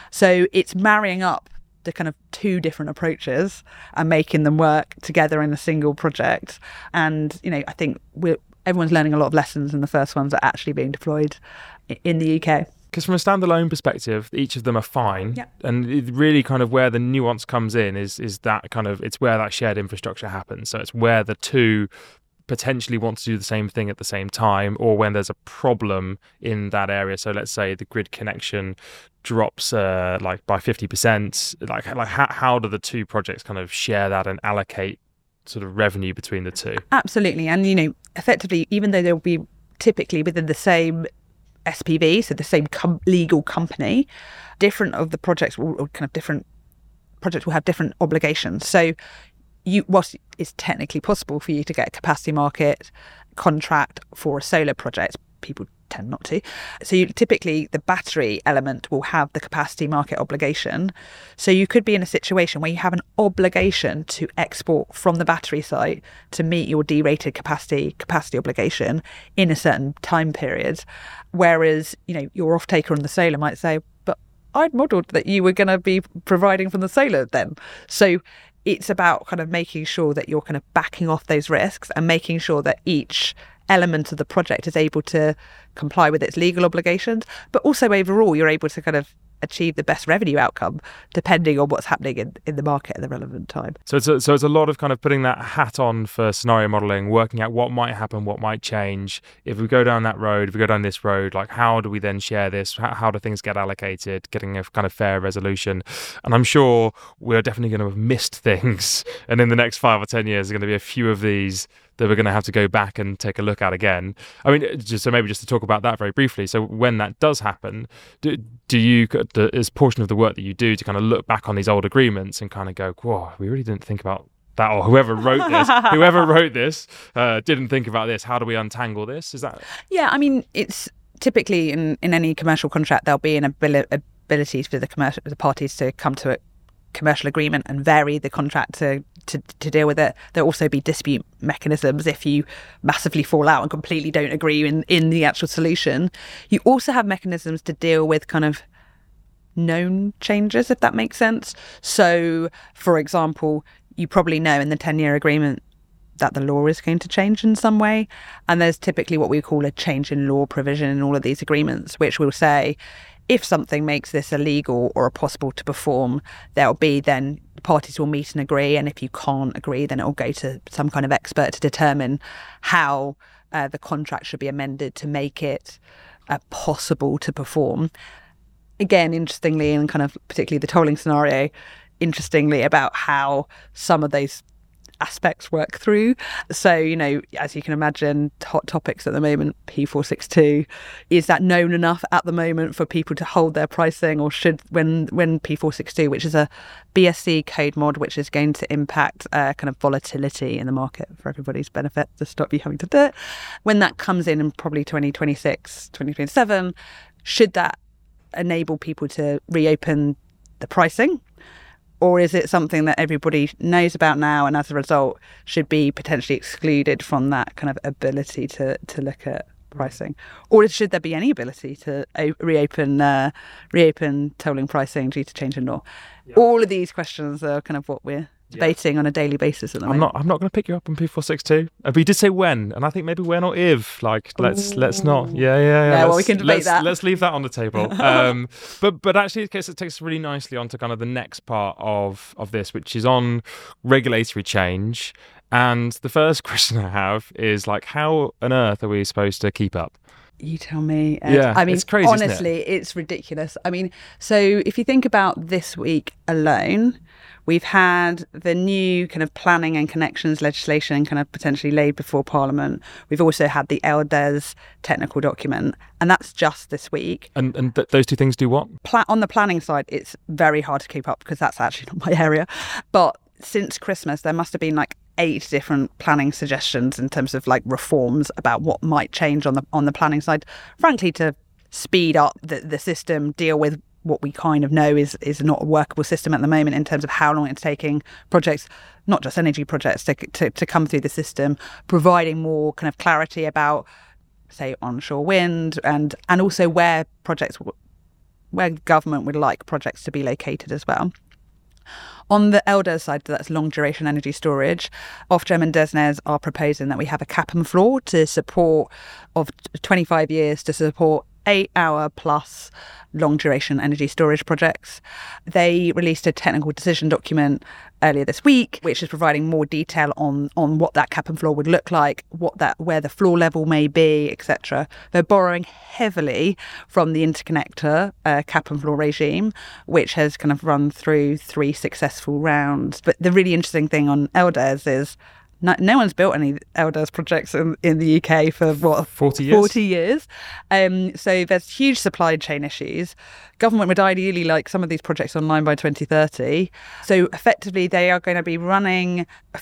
S2: So it's marrying up the kind of two different approaches and making them work together in a single project. And, I think everyone's learning a lot of lessons, and the first ones are actually being deployed in the UK.
S1: Because from a standalone perspective, each of them are fine.
S2: Yeah.
S1: And it really kind of where the nuance comes in is that kind of, it's where that shared infrastructure happens. So it's where the two potentially want to do the same thing at the same time, or when there's a problem in that area. So let's say the grid connection drops like by 50%, like how do the two projects kind of share that and allocate sort of revenue between the two?
S2: Absolutely. And, effectively, even though they'll be typically within the same SPV, so the same legal company, different projects will have different obligations. So whilst it's technically possible for you to get a capacity market contract for a solar project, people tend not to. So typically the battery element will have the capacity market obligation. So you could be in a situation where you have an obligation to export from the battery site to meet your derated capacity obligation in a certain time period. Whereas, your off-taker on the solar might say, but I'd modelled that you were going to be providing from the solar then. So it's about kind of making sure that you're kind of backing off those risks and making sure that each element of the project is able to comply with its legal obligations, but also overall you're able to kind of achieve the best revenue outcome depending on what's happening in the market at the relevant time.
S1: So it's a lot of kind of putting that hat on for scenario modelling, working out what might happen, what might change. If we go down that road, if we go down this road, like how do we then share this? How do things get allocated? Getting a kind of fair resolution. And I'm sure we're definitely going to have missed things. And in the next 5 or 10 years, there's going to be a few of these that we're going to have to go back and take a look at again. I mean, just to talk about that very briefly. So when that does happen, do you, as portion of the work that you do, to kind of look back on these old agreements and kind of go, whoa, we really didn't think about that, or whoever wrote this didn't think about this. How do we untangle this? Is that?
S2: Yeah, I mean, it's typically in any commercial contract, there'll be an ability for the parties to come to a commercial agreement and vary the contract to deal with it. There'll also be dispute mechanisms if you massively fall out and completely don't agree in the actual solution. You also have mechanisms to deal with kind of known changes, if that makes sense. So, for example, you probably know in the 10-year agreement that the law is going to change in some way. And there's typically what we call a change in law provision in all of these agreements, which will say, if something makes this illegal or impossible to perform, there'll be then the parties will meet and agree. And if you can't agree, then it'll go to some kind of expert to determine how the contract should be amended to make it possible to perform. Again, interestingly, and kind of particularly the tolling scenario, interestingly about how some of those aspects work through. So, as you can imagine, hot topics at the moment, P462, is that known enough at the moment for people to hold their pricing, or should, when P462, which is a BSC code mod, which is going to impact kind of volatility in the market for everybody's benefit, to stop you having to do it, when that comes in probably 2026, 2027, should that enable people to reopen the pricing? Or is it something that everybody knows about now and as a result should be potentially excluded from that kind of ability to look at pricing? Or should there be any ability to reopen tolling pricing due to change in law? Yeah. All of these questions are kind of what we're debating on a daily basis at the moment.
S1: I'm not going to pick you up on P462. But you did say when, and I think maybe when or if. Like, let's not. Yeah.
S2: Well, we can debate that.
S1: Let's leave that on the table. But actually, it takes us really nicely onto kind of the next part of this, which is on regulatory change. And the first question I have is like, how on earth are we supposed to keep up?
S2: You tell me, Ed.
S1: Yeah,
S2: I mean,
S1: it's crazy,
S2: honestly, it's ridiculous. I mean, so if you think about this week alone, we've had the new kind of planning and connections legislation kind of potentially laid before Parliament. We've also had the LDES technical document, and that's just this week.
S1: And those two things do what?
S2: On the planning side, it's very hard to keep up because that's actually not my area. But since Christmas, there must have been like 8 different planning suggestions in terms of like reforms about what might change on the planning side, frankly, to speed up the system, deal with what we kind of know is not a workable system at the moment in terms of how long it's taking projects, not just energy projects, to come through the system, providing more kind of clarity about, say, onshore wind and also where government would like projects to be located as well. On the LDES side, that's long duration energy storage, Ofgem and DESNZ are proposing that we have a cap and floor to support of 25 years to support 8-hour plus long duration energy storage projects. They released a technical decision document earlier this week, which is providing more detail on what that cap and floor would look like, where the floor level may be, etc. They're borrowing heavily from the interconnector cap and floor regime, which has kind of run through 3 successful rounds. But the really interesting thing on LDES is no one's built any LDES projects in the UK for
S1: 40 years?
S2: 40 years. So there's huge supply chain issues. Government would ideally like some of these projects online by 2030. So effectively, they are going to be running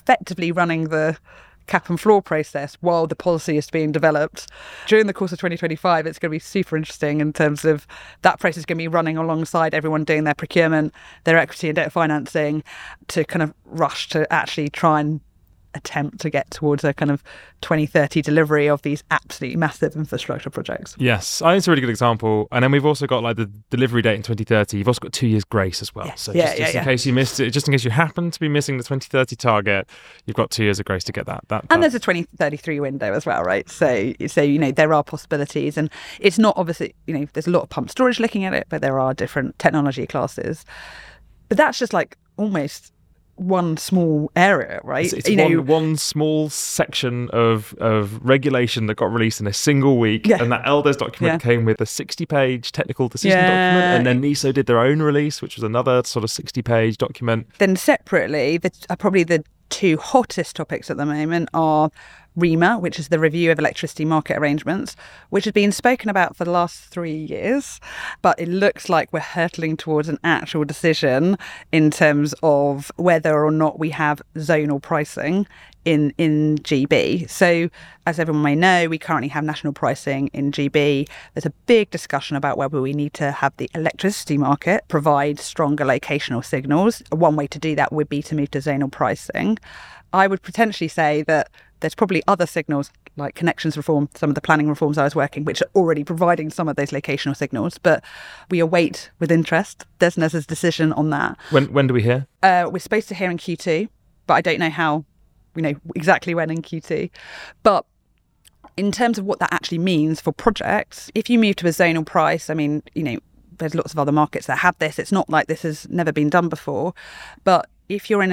S2: the cap and floor process while the policy is being developed. During the course of 2025, it's going to be super interesting in terms of that process is going to be running alongside everyone doing their procurement, their equity and debt financing, to kind of rush to actually try and attempt to get towards a kind of 2030 delivery of these absolutely massive infrastructure projects.
S1: Yes, I think it's a really good example. And then we've also got like the delivery date in 2030. You've also got 2 years grace as well.
S2: Yes.
S1: So just in case you missed it, just in case you happen to be missing the 2030 target, you've got 2 years of grace to get that.
S2: And there's a 2033 window as well, right? So there are possibilities, and it's not obviously, there's a lot of pumped storage looking at it, but there are different technology classes. But that's just like almost one small area, right?
S1: It's one small section of regulation that got released in a single week, and that LDES document came with a 60-page technical decision document, and then NESO did their own release, which was another sort of 60-page document.
S2: Then separately, probably the 2 hottest topics at the moment are REMA, which is the Review of Electricity Market Arrangements, which has been spoken about for the last 3 years, but it looks like we're hurtling towards an actual decision in terms of whether or not we have zonal pricing in GB. So as everyone may know, we currently have national pricing in GB. There's a big discussion about whether we need to have the electricity market provide stronger locational signals. One way to do that would be to move to zonal pricing. I would potentially say that there's probably other signals like connections reform, some of the planning reforms I was working, which are already providing some of those locational signals. But we await with interest DESNZ's decision on that.
S1: When do we hear?
S2: We're supposed to hear in Q2, but I don't know how, exactly when in Q2. But in terms of what that actually means for projects, if you move to a zonal price, there's lots of other markets that have this. It's not like this has never been done before, but if you're in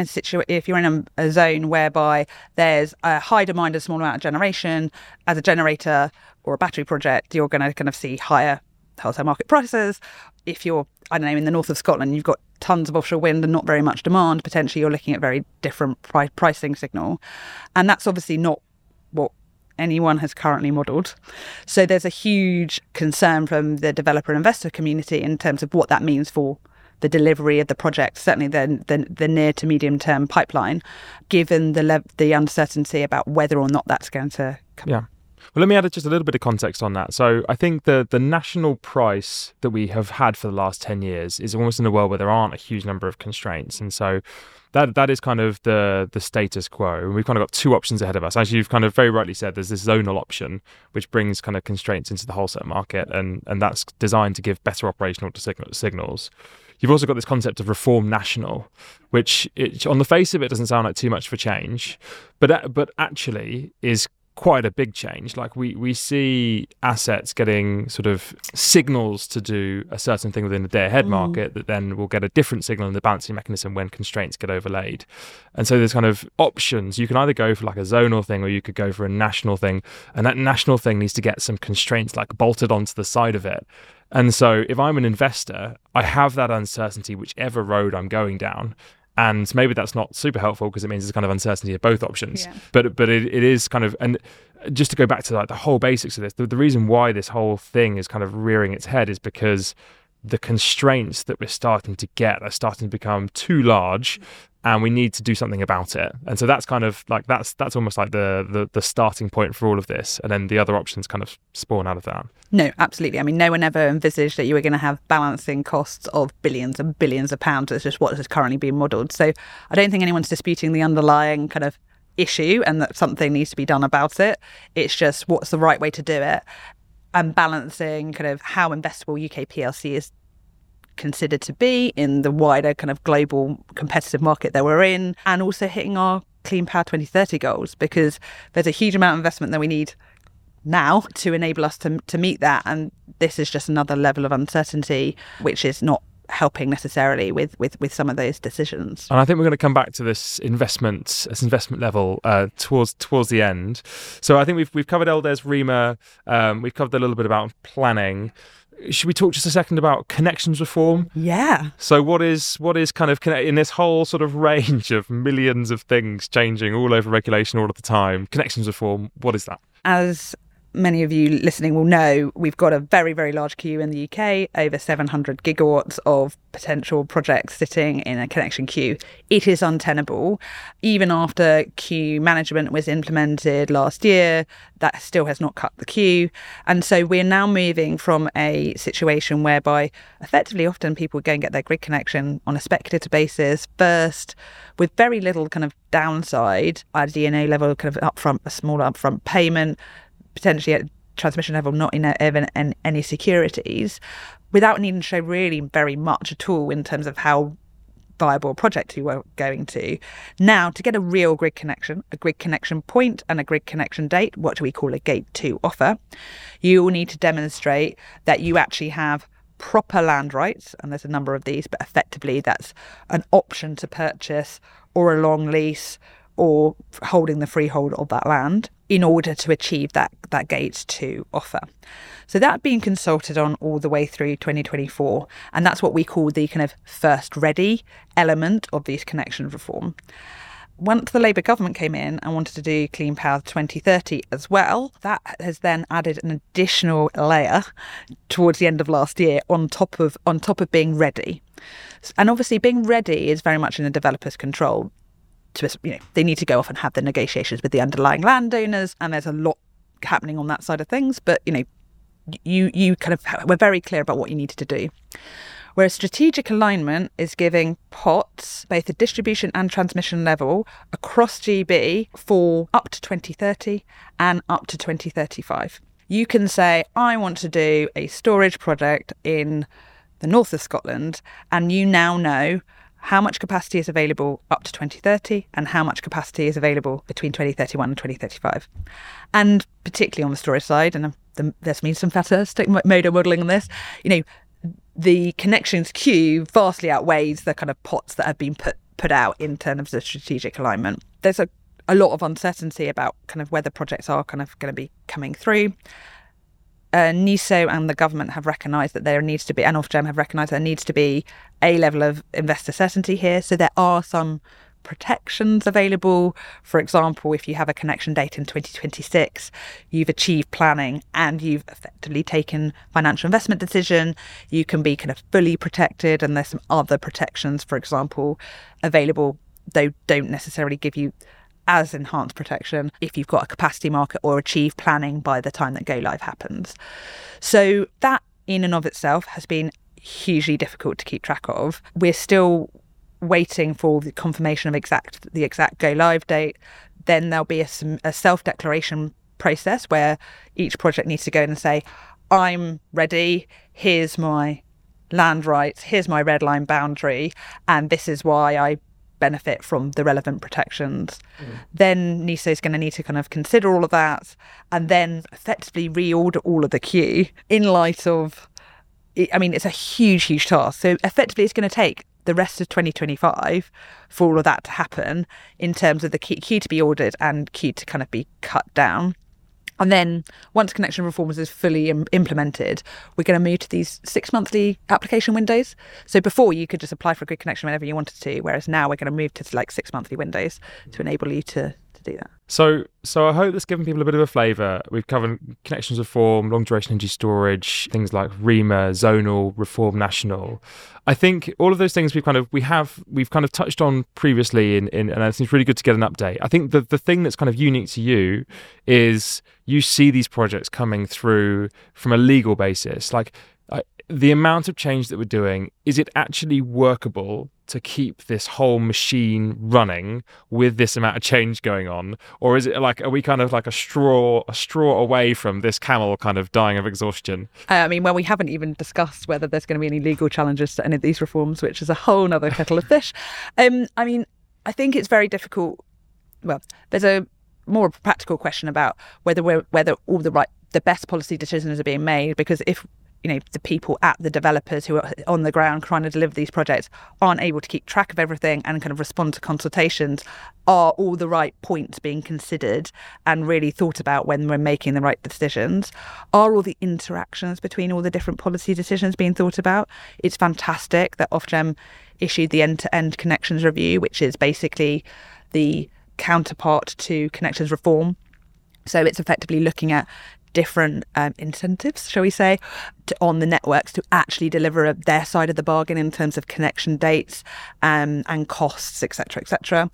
S2: a zone whereby there's a high demand, a small amount of generation, as a generator or a battery project, you're going to kind of see higher wholesale market prices. If you're, in the north of Scotland, you've got tons of offshore wind and not very much demand, potentially you're looking at very different pricing signal. And that's obviously not what anyone has currently modelled. So there's a huge concern from the developer investor community in terms of what that means for the delivery of the project, certainly the near to medium term pipeline, given the uncertainty about whether or not that's going to come.
S1: Yeah. Well, let me add just a little bit of context on that. So I think the national price that we have had for the last 10 years is almost in a world where there aren't a huge number of constraints. And so that is kind of the status quo. And we've kind of got 2 options ahead of us. As you've kind of very rightly said, there's this zonal option, which brings kind of constraints into the wholesale market. And that's designed to give better operational signals. You've also got this concept of reform national, which on the face of it doesn't sound like too much for change, but actually is quite a big change. Like we see assets getting sort of signals to do a certain thing within the day ahead market that then will get a different signal in the balancing mechanism when constraints get overlaid. And so there's kind of options. You can either go for like a zonal thing or you could go for a national thing. And that national thing needs to get some constraints like bolted onto the side of it. And so if I'm an investor, I have that uncertainty whichever road I'm going down. And maybe that's not super helpful because it means there's kind of uncertainty of both options. Yeah. But it is kind of, and just to go back to like the whole basics of this, the reason why this whole thing is kind of rearing its head is because the constraints that we're starting to get are starting to become too large and we need to do something about it. And so that's kind of like, that's almost like the starting point for all of this. And then the other options kind of spawn out of that.
S2: No, absolutely. I mean, no one ever envisaged that you were going to have balancing costs of billions and billions of pounds. It's just what is currently being modelled. So I don't think anyone's disputing the underlying kind of issue and that something needs to be done about it. It's just what's the right way to do it and balancing kind of how investable UK PLC is considered to be in the wider kind of global competitive market that we're in, and also hitting our Clean Power 2030 goals, because there's a huge amount of investment that we need now to enable us to meet that. And this is just another level of uncertainty, which is not helping necessarily with some of those decisions.
S1: And I think we're going to come back to this investment level towards the end. So I think we've covered LDES, REMA, we've covered a little bit about planning. Should we talk just a second about connections reform?
S2: Yeah.
S1: So what is kind of in this whole sort of range of millions of things changing all over regulation all of the time? Connections reform, what is that?
S2: As many of you listening will know, we've got a very, very large queue in the UK, over 700 gigawatts of potential projects sitting in a connection queue. It is untenable. Even after queue management was implemented last year, that still has not cut the queue. And so we're now moving from a situation whereby effectively often people go and get their grid connection on a speculative basis first, with very little kind of downside at a DNA level, kind of upfront, a small upfront payment, potentially at transmission level, not in any securities, without needing to show really very much at all in terms of how viable a project you were going to. Now, to get a real grid connection, a grid connection point and a grid connection date, what do we call a Gate 2 offer, you will need to demonstrate that you actually have proper land rights, and there's a number of these, but effectively that's an option to purchase or a long lease or holding the freehold of that land in order to achieve that Gate 2 offer. So that being consulted on all the way through 2024, and that's what we call the kind of first ready element of these connection reform. Once the Labour government came in and wanted to do Clean Power 2030 as well, that has then added an additional layer towards the end of last year on top of being ready. And obviously being ready is very much in the developer's control. They need to go off and have the negotiations with the underlying landowners, and there's a lot happening on that side of things. But you kind of we're very clear about what you need to do. Whereas strategic alignment is giving pots, both at distribution and transmission level, across GB for up to 2030 and up to 2035. You can say, I want to do a storage project in the north of Scotland, and you now know how much capacity is available up to 2030 and how much capacity is available between 2031 and 2035. And particularly on the storage side, and there's been some fantastic modal modelling on this, the connections queue vastly outweighs the kind of pots that have been put out in terms of the strategic alignment. There's a lot of uncertainty about kind of whether projects are kind of going to be coming through. NESO and the government have recognised that there needs to be, and Ofgem have recognised there needs to be a level of investor certainty here. So there are some protections available. For example, if you have a connection date in 2026, you've achieved planning and you've effectively taken financial investment decision, you can be kind of fully protected. And there's some other protections, for example, available, though don't necessarily give you as enhanced protection if you've got a capacity market or achieve planning by the time that go live happens. So that in and of itself has been hugely difficult to keep track of. We're still waiting for the confirmation of the exact go live date. Then there'll be a self-declaration process where each project needs to go in and say, I'm ready, here's my land rights, here's my red line boundary, and this is why I benefit from the relevant protections. Then NESO is going to need to kind of consider all of that and then effectively reorder all of the queue in light of, it's a huge task. So effectively it's going to take the rest of 2025 for all of that to happen in terms of the queue to be ordered and queue to kind of be cut down. And then once connection reforms is fully implemented, we're going to move to these 6-monthly application windows. So before you could just apply for a grid connection whenever you wanted to, whereas now we're going to move to like 6-monthly windows to enable you to do that.
S1: So I hope that's given people a bit of a flavour. We've covered connections reform, long duration energy storage, things like REMA, zonal, reform national. I think all of those things we've kind of touched on previously, and I think it's really good to get an update. I think the thing that's kind of unique to you is you see these projects coming through from a legal basis. Like the amount of change that we're doing, is it actually workable to keep this whole machine running with this amount of change going on? Or is it like, are we kind of like a straw away from this camel kind of dying of exhaustion?
S2: Well, we haven't even discussed whether there's going to be any legal challenges to any of these reforms, which is a whole nother kettle of fish. I think it's very difficult. Well, there's a more practical question about whether all the best policy decisions are being made, because if the people at the developers who are on the ground trying to deliver these projects aren't able to keep track of everything and kind of respond to consultations. Are all the right points being considered and really thought about when we're making the right decisions? Are all the interactions between all the different policy decisions being thought about? It's fantastic that Ofgem issued the end-to-end connections review, which is basically the counterpart to connections reform. So it's effectively looking at different incentives, shall we say, on the networks to actually deliver their side of the bargain in terms of connection dates and costs, etc., etc.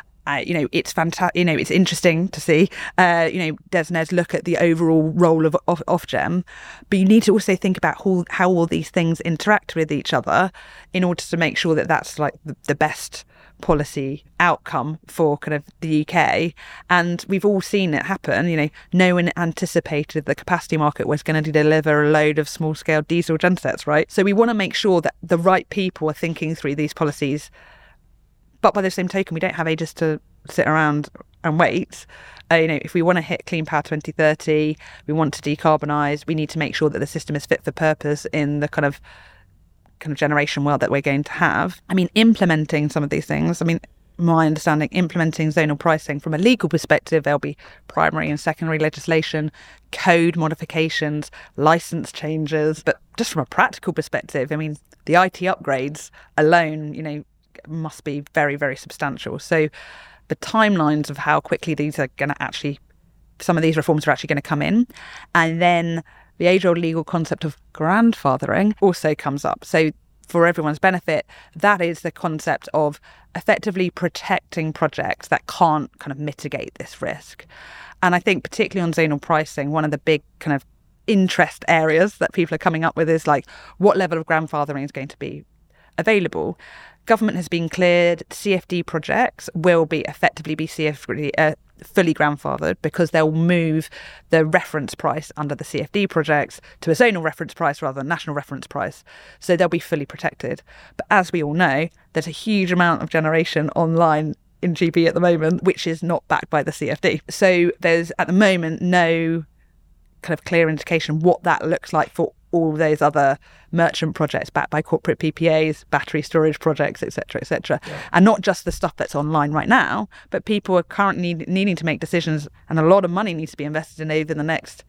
S2: It's fantastic. It's interesting to see, DESNZ look at the overall role of Ofgem, but you need to also think about how all these things interact with each other in order to make sure that that's like the best policy outcome for kind of the UK. And we've all seen it happen. No one anticipated the capacity market was going to deliver a load of small scale diesel gensets, right? So we want to make sure that the right people are thinking through these policies. But by the same token, we don't have ages to sit around and wait. If we want to hit Clean Power 2030, we want to decarbonise, we need to make sure that the system is fit for purpose in the kind of generation world that we're going to have. Implementing some of these things, my understanding, implementing zonal pricing from a legal perspective, there'll be primary and secondary legislation, code modifications, licence changes. But just from a practical perspective, the IT upgrades alone, must be very, very substantial. So the timelines of how quickly these are going to actually, some of these reforms are actually going to come in. And then the age-old legal concept of grandfathering also comes up. So for everyone's benefit, that is the concept of effectively protecting projects that can't kind of mitigate this risk. And I think particularly on zonal pricing, one of the big kind of interest areas that people are coming up with is like, what level of grandfathering is going to be available? Government has been cleared. CFD projects will be effectively fully grandfathered because they'll move the reference price under the CFD projects to a zonal reference price rather than national reference price. So they'll be fully protected. But as we all know, there's a huge amount of generation online in GB at the moment, which is not backed by the CFD. So there's at the moment no kind of clear indication what that looks like for all those other merchant projects backed by corporate PPAs, battery storage projects, etc., etc. Yeah. And not just the stuff that's online right now, but people are currently needing to make decisions, and a lot of money needs to be invested in over the next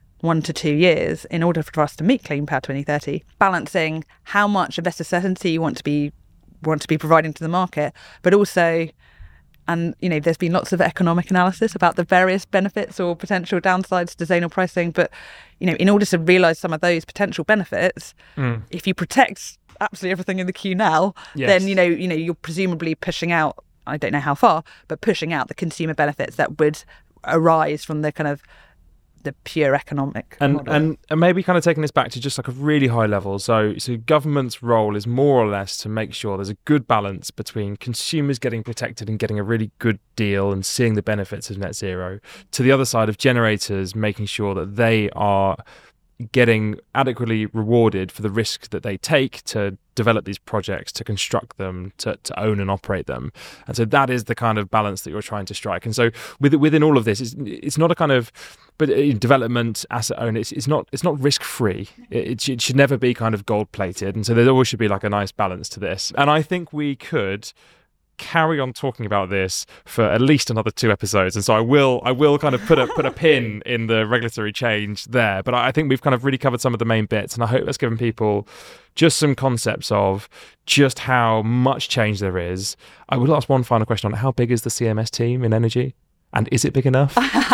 S2: 1 to 2 years in order for us to meet Clean Power 2030, balancing how much investor certainty you want to be providing to the market, but also, and there's been lots of economic analysis about the various benefits or potential downsides to zonal pricing. But in order to realise some of those potential benefits, if you protect absolutely everything in the queue now, yes, then you're presumably pushing out, I don't know how far, but pushing out the consumer benefits that would arise from the kind of the pure economic model.
S1: And maybe kind of taking this back to just like a really high level. So government's role is more or less to make sure there's a good balance between consumers getting protected and getting a really good deal and seeing the benefits of net zero, to the other side of generators making sure that they are getting adequately rewarded for the risk that they take to develop these projects, to construct them, to own and operate them. And so that is the kind of balance that you're trying to strike. And so within all of this, it's not a kind of, but development, asset owner, it's not risk free. It should never be kind of gold plated. And so there always should be like a nice balance to this. And I think we could carry on talking about this for at least another 2 episodes, and so I will kind of put a pin in the regulatory change there. But I think we've kind of really covered some of the main bits, and I hope that's given people just some concepts of just how much change there is. I would ask one final question on how big is the CMS team in energy? And is it big enough?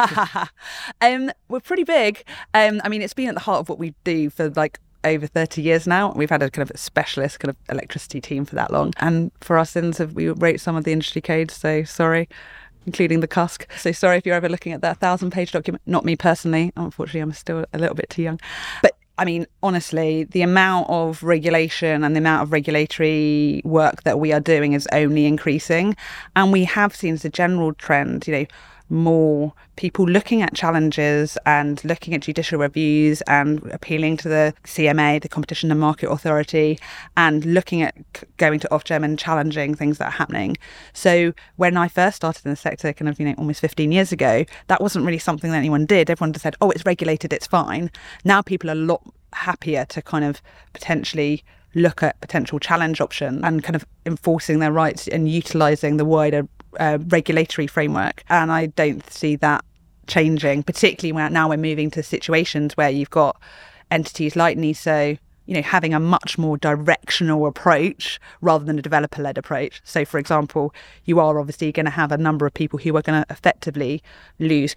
S2: We're pretty big. It's been at the heart of what we do for like over 30 years now. We've had a kind of specialist kind of electricity team for that long. And for our sins, we wrote some of the industry codes, so sorry, including the CUSC. So sorry if you're ever looking at that 1,000-page document. Not me personally. Unfortunately, I'm still a little bit too young. But honestly, the amount of regulation and the amount of regulatory work that we are doing is only increasing. And we have seen as a general trend, more people looking at challenges and looking at judicial reviews and appealing to the CMA, the Competition and Market Authority, and looking at going to Ofgem and challenging things that are happening. So when I first started in the sector kind of, almost 15 years ago, that wasn't really something that anyone did. Everyone just said, oh, it's regulated, it's fine. Now people are a lot happier to kind of potentially look at potential challenge options and kind of enforcing their rights and utilising the wider regulatory framework. And I don't see that changing, particularly now we're moving to situations where you've got entities like NESO, having a much more directional approach rather than a developer-led approach. So, for example, you are obviously going to have a number of people who are going to effectively lose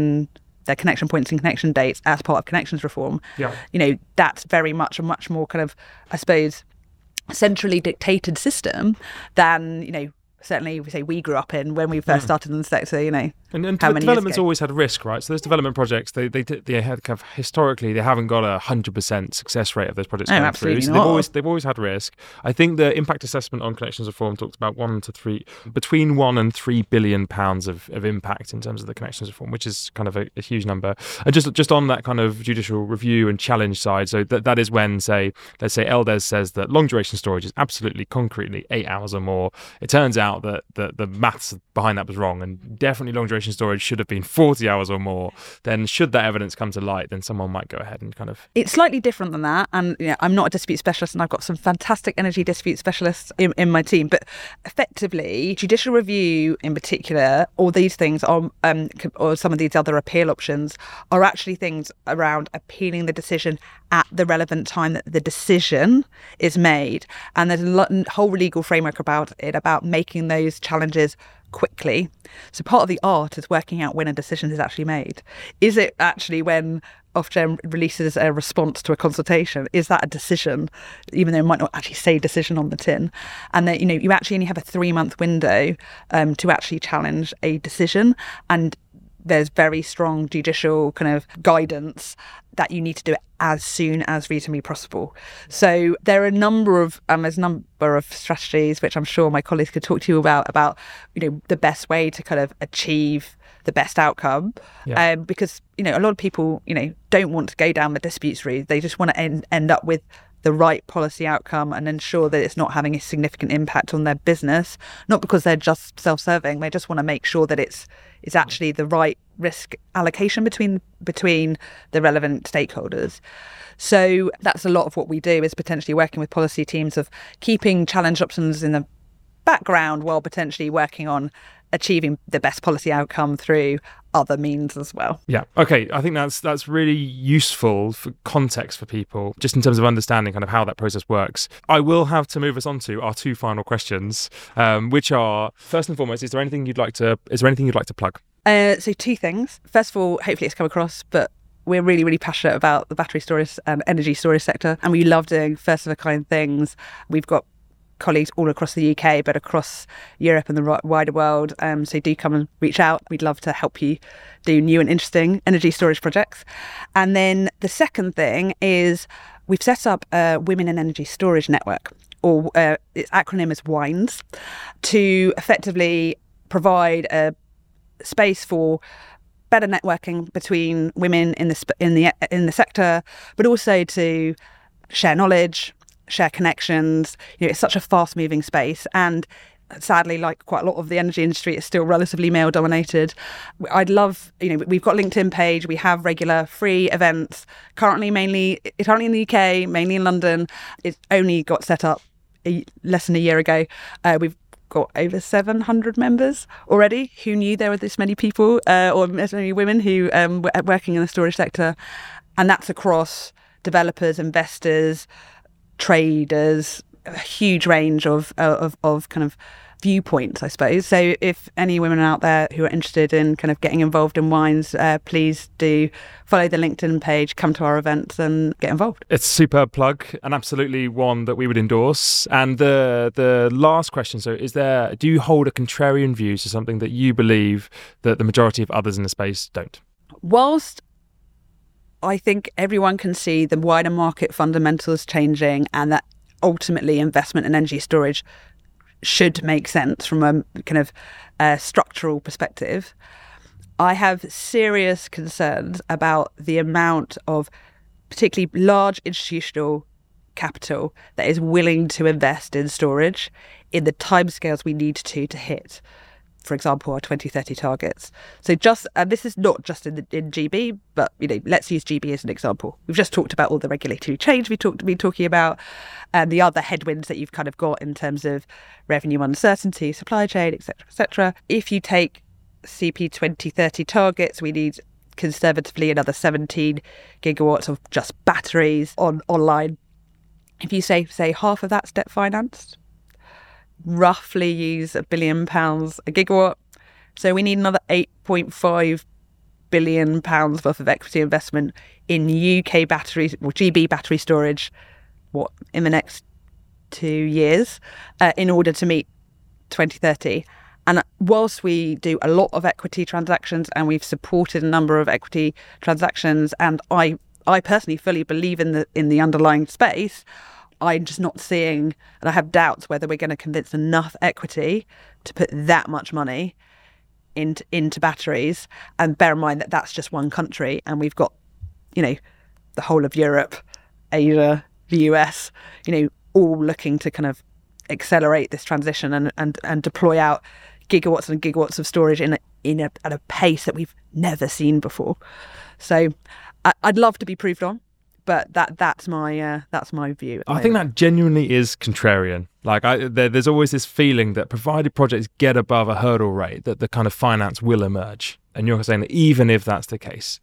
S2: their connection points and connection dates as part of connections reform.
S1: Yeah.
S2: That's very much a much more kind of, I suppose, centrally dictated system than, certainly we grew up in when we first started in the sector,
S1: And
S2: how many
S1: development's
S2: years ago.
S1: always had risk, right? So those development projects, they had kind of historically, they haven't got a 100% success rate of those projects going through. So they've always had risk. I think the impact assessment on connections reform talked about between £1 and £3 billion of impact in terms of the connections reform, which is kind of a huge number. And just on that kind of judicial review and challenge side, so that is when, let's say LDES says that long duration storage is absolutely concretely 8 hours or more. It turns out that the maths behind that was wrong, and definitely long duration storage should have been 40 hours or more. Then should that evidence come to light, then someone might go ahead and kind of...
S2: It's slightly different than that. And I'm not a dispute specialist, and I've got some fantastic energy dispute specialists in my team. But effectively, judicial review in particular, or these things are, or some of these other appeal options, are actually things around appealing the decision at the relevant time that the decision is made. And there's a whole legal framework about it, about making those challenges quickly. So part of the art is working out when a decision is actually made. Is it actually when Ofgem releases a response to a consultation? Is that a decision, even though it might not actually say decision on the tin? And that you actually only have a 3-month window to actually challenge a decision, and there's very strong judicial kind of guidance that you need to do it as soon as reasonably possible. So there are a number of strategies which I'm sure my colleagues could talk to you about the best way to kind of achieve the best outcome.
S1: Yeah.
S2: Because a lot of people don't want to go down the disputes route. They just want to end up with the right policy outcome and ensure that it's not having a significant impact on their business, not because they're just self-serving. They just want to make sure that it's actually the right risk allocation between the relevant stakeholders. So that's a lot of what we do, is potentially working with policy teams of keeping challenge options in the background while potentially working on achieving the best policy outcome through other means as well.
S1: Yeah. Okay. I think that's really useful for context for people, just in terms of understanding kind of how that process works. I will have to move us on to our 2 final questions, which are, first and foremost, is there anything you'd like to plug?
S2: So 2 things. First of all, hopefully it's come across, but we're really, really passionate about the battery storage and energy storage sector, and we love doing first of a kind things. We've got colleagues all across the UK, but across Europe and the wider world. So do come and reach out. We'd love to help you do new and interesting energy storage projects. And then the second thing is we've set up a Women in Energy Storage Network, or its acronym is WINES, to effectively provide a space for better networking between women in the sector, but also to share knowledge, share connections. It's such a fast-moving space, and sadly, like quite a lot of the energy industry, it's still relatively male-dominated. I'd love, we've got a LinkedIn page. We have regular free events. Currently in the UK, mainly in London. It's only got set up less than a year ago. We've got over 700 members already. Who knew there were this many people or as many women who were working in the storage sector? And that's across developers, investors, traders, a huge range of kind of viewpoints, I suppose. So if any women out there who are interested in kind of getting involved in WINES, please do follow the LinkedIn page, come to our events and get involved.
S1: It's a superb plug, and absolutely one that we would endorse. And the last question, so do you hold a contrarian view to something that you believe that the majority of others in the space don't?
S2: Whilst I think everyone can see the wider market fundamentals changing, and that ultimately investment in energy storage should make sense from a kind of structural perspective, I have serious concerns about the amount of particularly large institutional capital that is willing to invest in storage in the timescales we need to hit for example, our 2030 targets. So and this is not just in GB, but let's use GB as an example. We've just talked about all the regulatory change we've been talking about, and the other headwinds that you've kind of got in terms of revenue uncertainty, supply chain, etc., etc. If you take CP 2030 targets, we need conservatively another 17 gigawatts of just batteries online. If you say half of that's debt financed, roughly use £1 billion a gigawatt. So we need another £8.5 billion worth of equity investment in UK batteries or GB battery storage, in the next 2 years, in order to meet 2030. And whilst we do a lot of equity transactions, and we've supported a number of equity transactions, and I personally fully believe in the underlying space, I'm just not seeing, and I have doubts whether we're going to convince enough equity to put that much money into batteries. And bear in mind that that's just one country, and we've got, the whole of Europe, Asia, the US, all looking to kind of accelerate this transition and deploy out gigawatts and gigawatts of storage at a pace that we've never seen before. So I'd love to be proved on, but that's my view.
S1: I think that genuinely is contrarian. Like there's always this feeling that provided projects get above a hurdle rate, that the kind of finance will emerge. And you're saying that even if that's the case,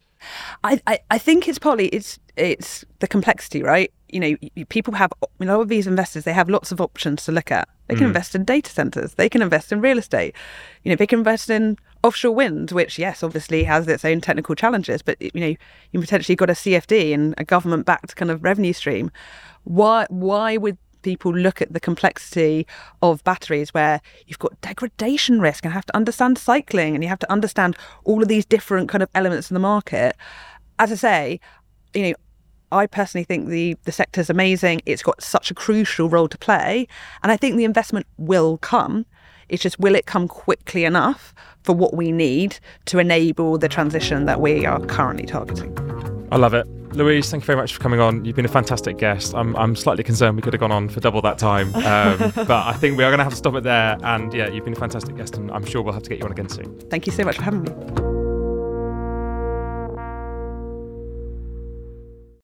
S2: I think it's partly it's the complexity, right? People have, a lot of these investors, they have lots of options to look at. They can invest in data centers, they can invest in real estate, they can invest in offshore wind, which, yes, obviously has its own technical challenges, but you potentially got a CFD and a government-backed kind of revenue stream. Why would people look at the complexity of batteries where you've got degradation risk and have to understand cycling and you have to understand all of these different kind of elements of the market? As I say, I personally think the sector's amazing. It's got such a crucial role to play. And I think the investment will come. It's just, will it come quickly enough for what we need to enable the transition that we are currently targeting?
S1: I love it. Louise, thank you very much for coming on. You've been a fantastic guest. I'm slightly concerned we could have gone on for double that time. But I think we are going to have to stop it there. And yeah, you've been a fantastic guest, and I'm sure we'll have to get you on again soon.
S2: Thank you so much for having me.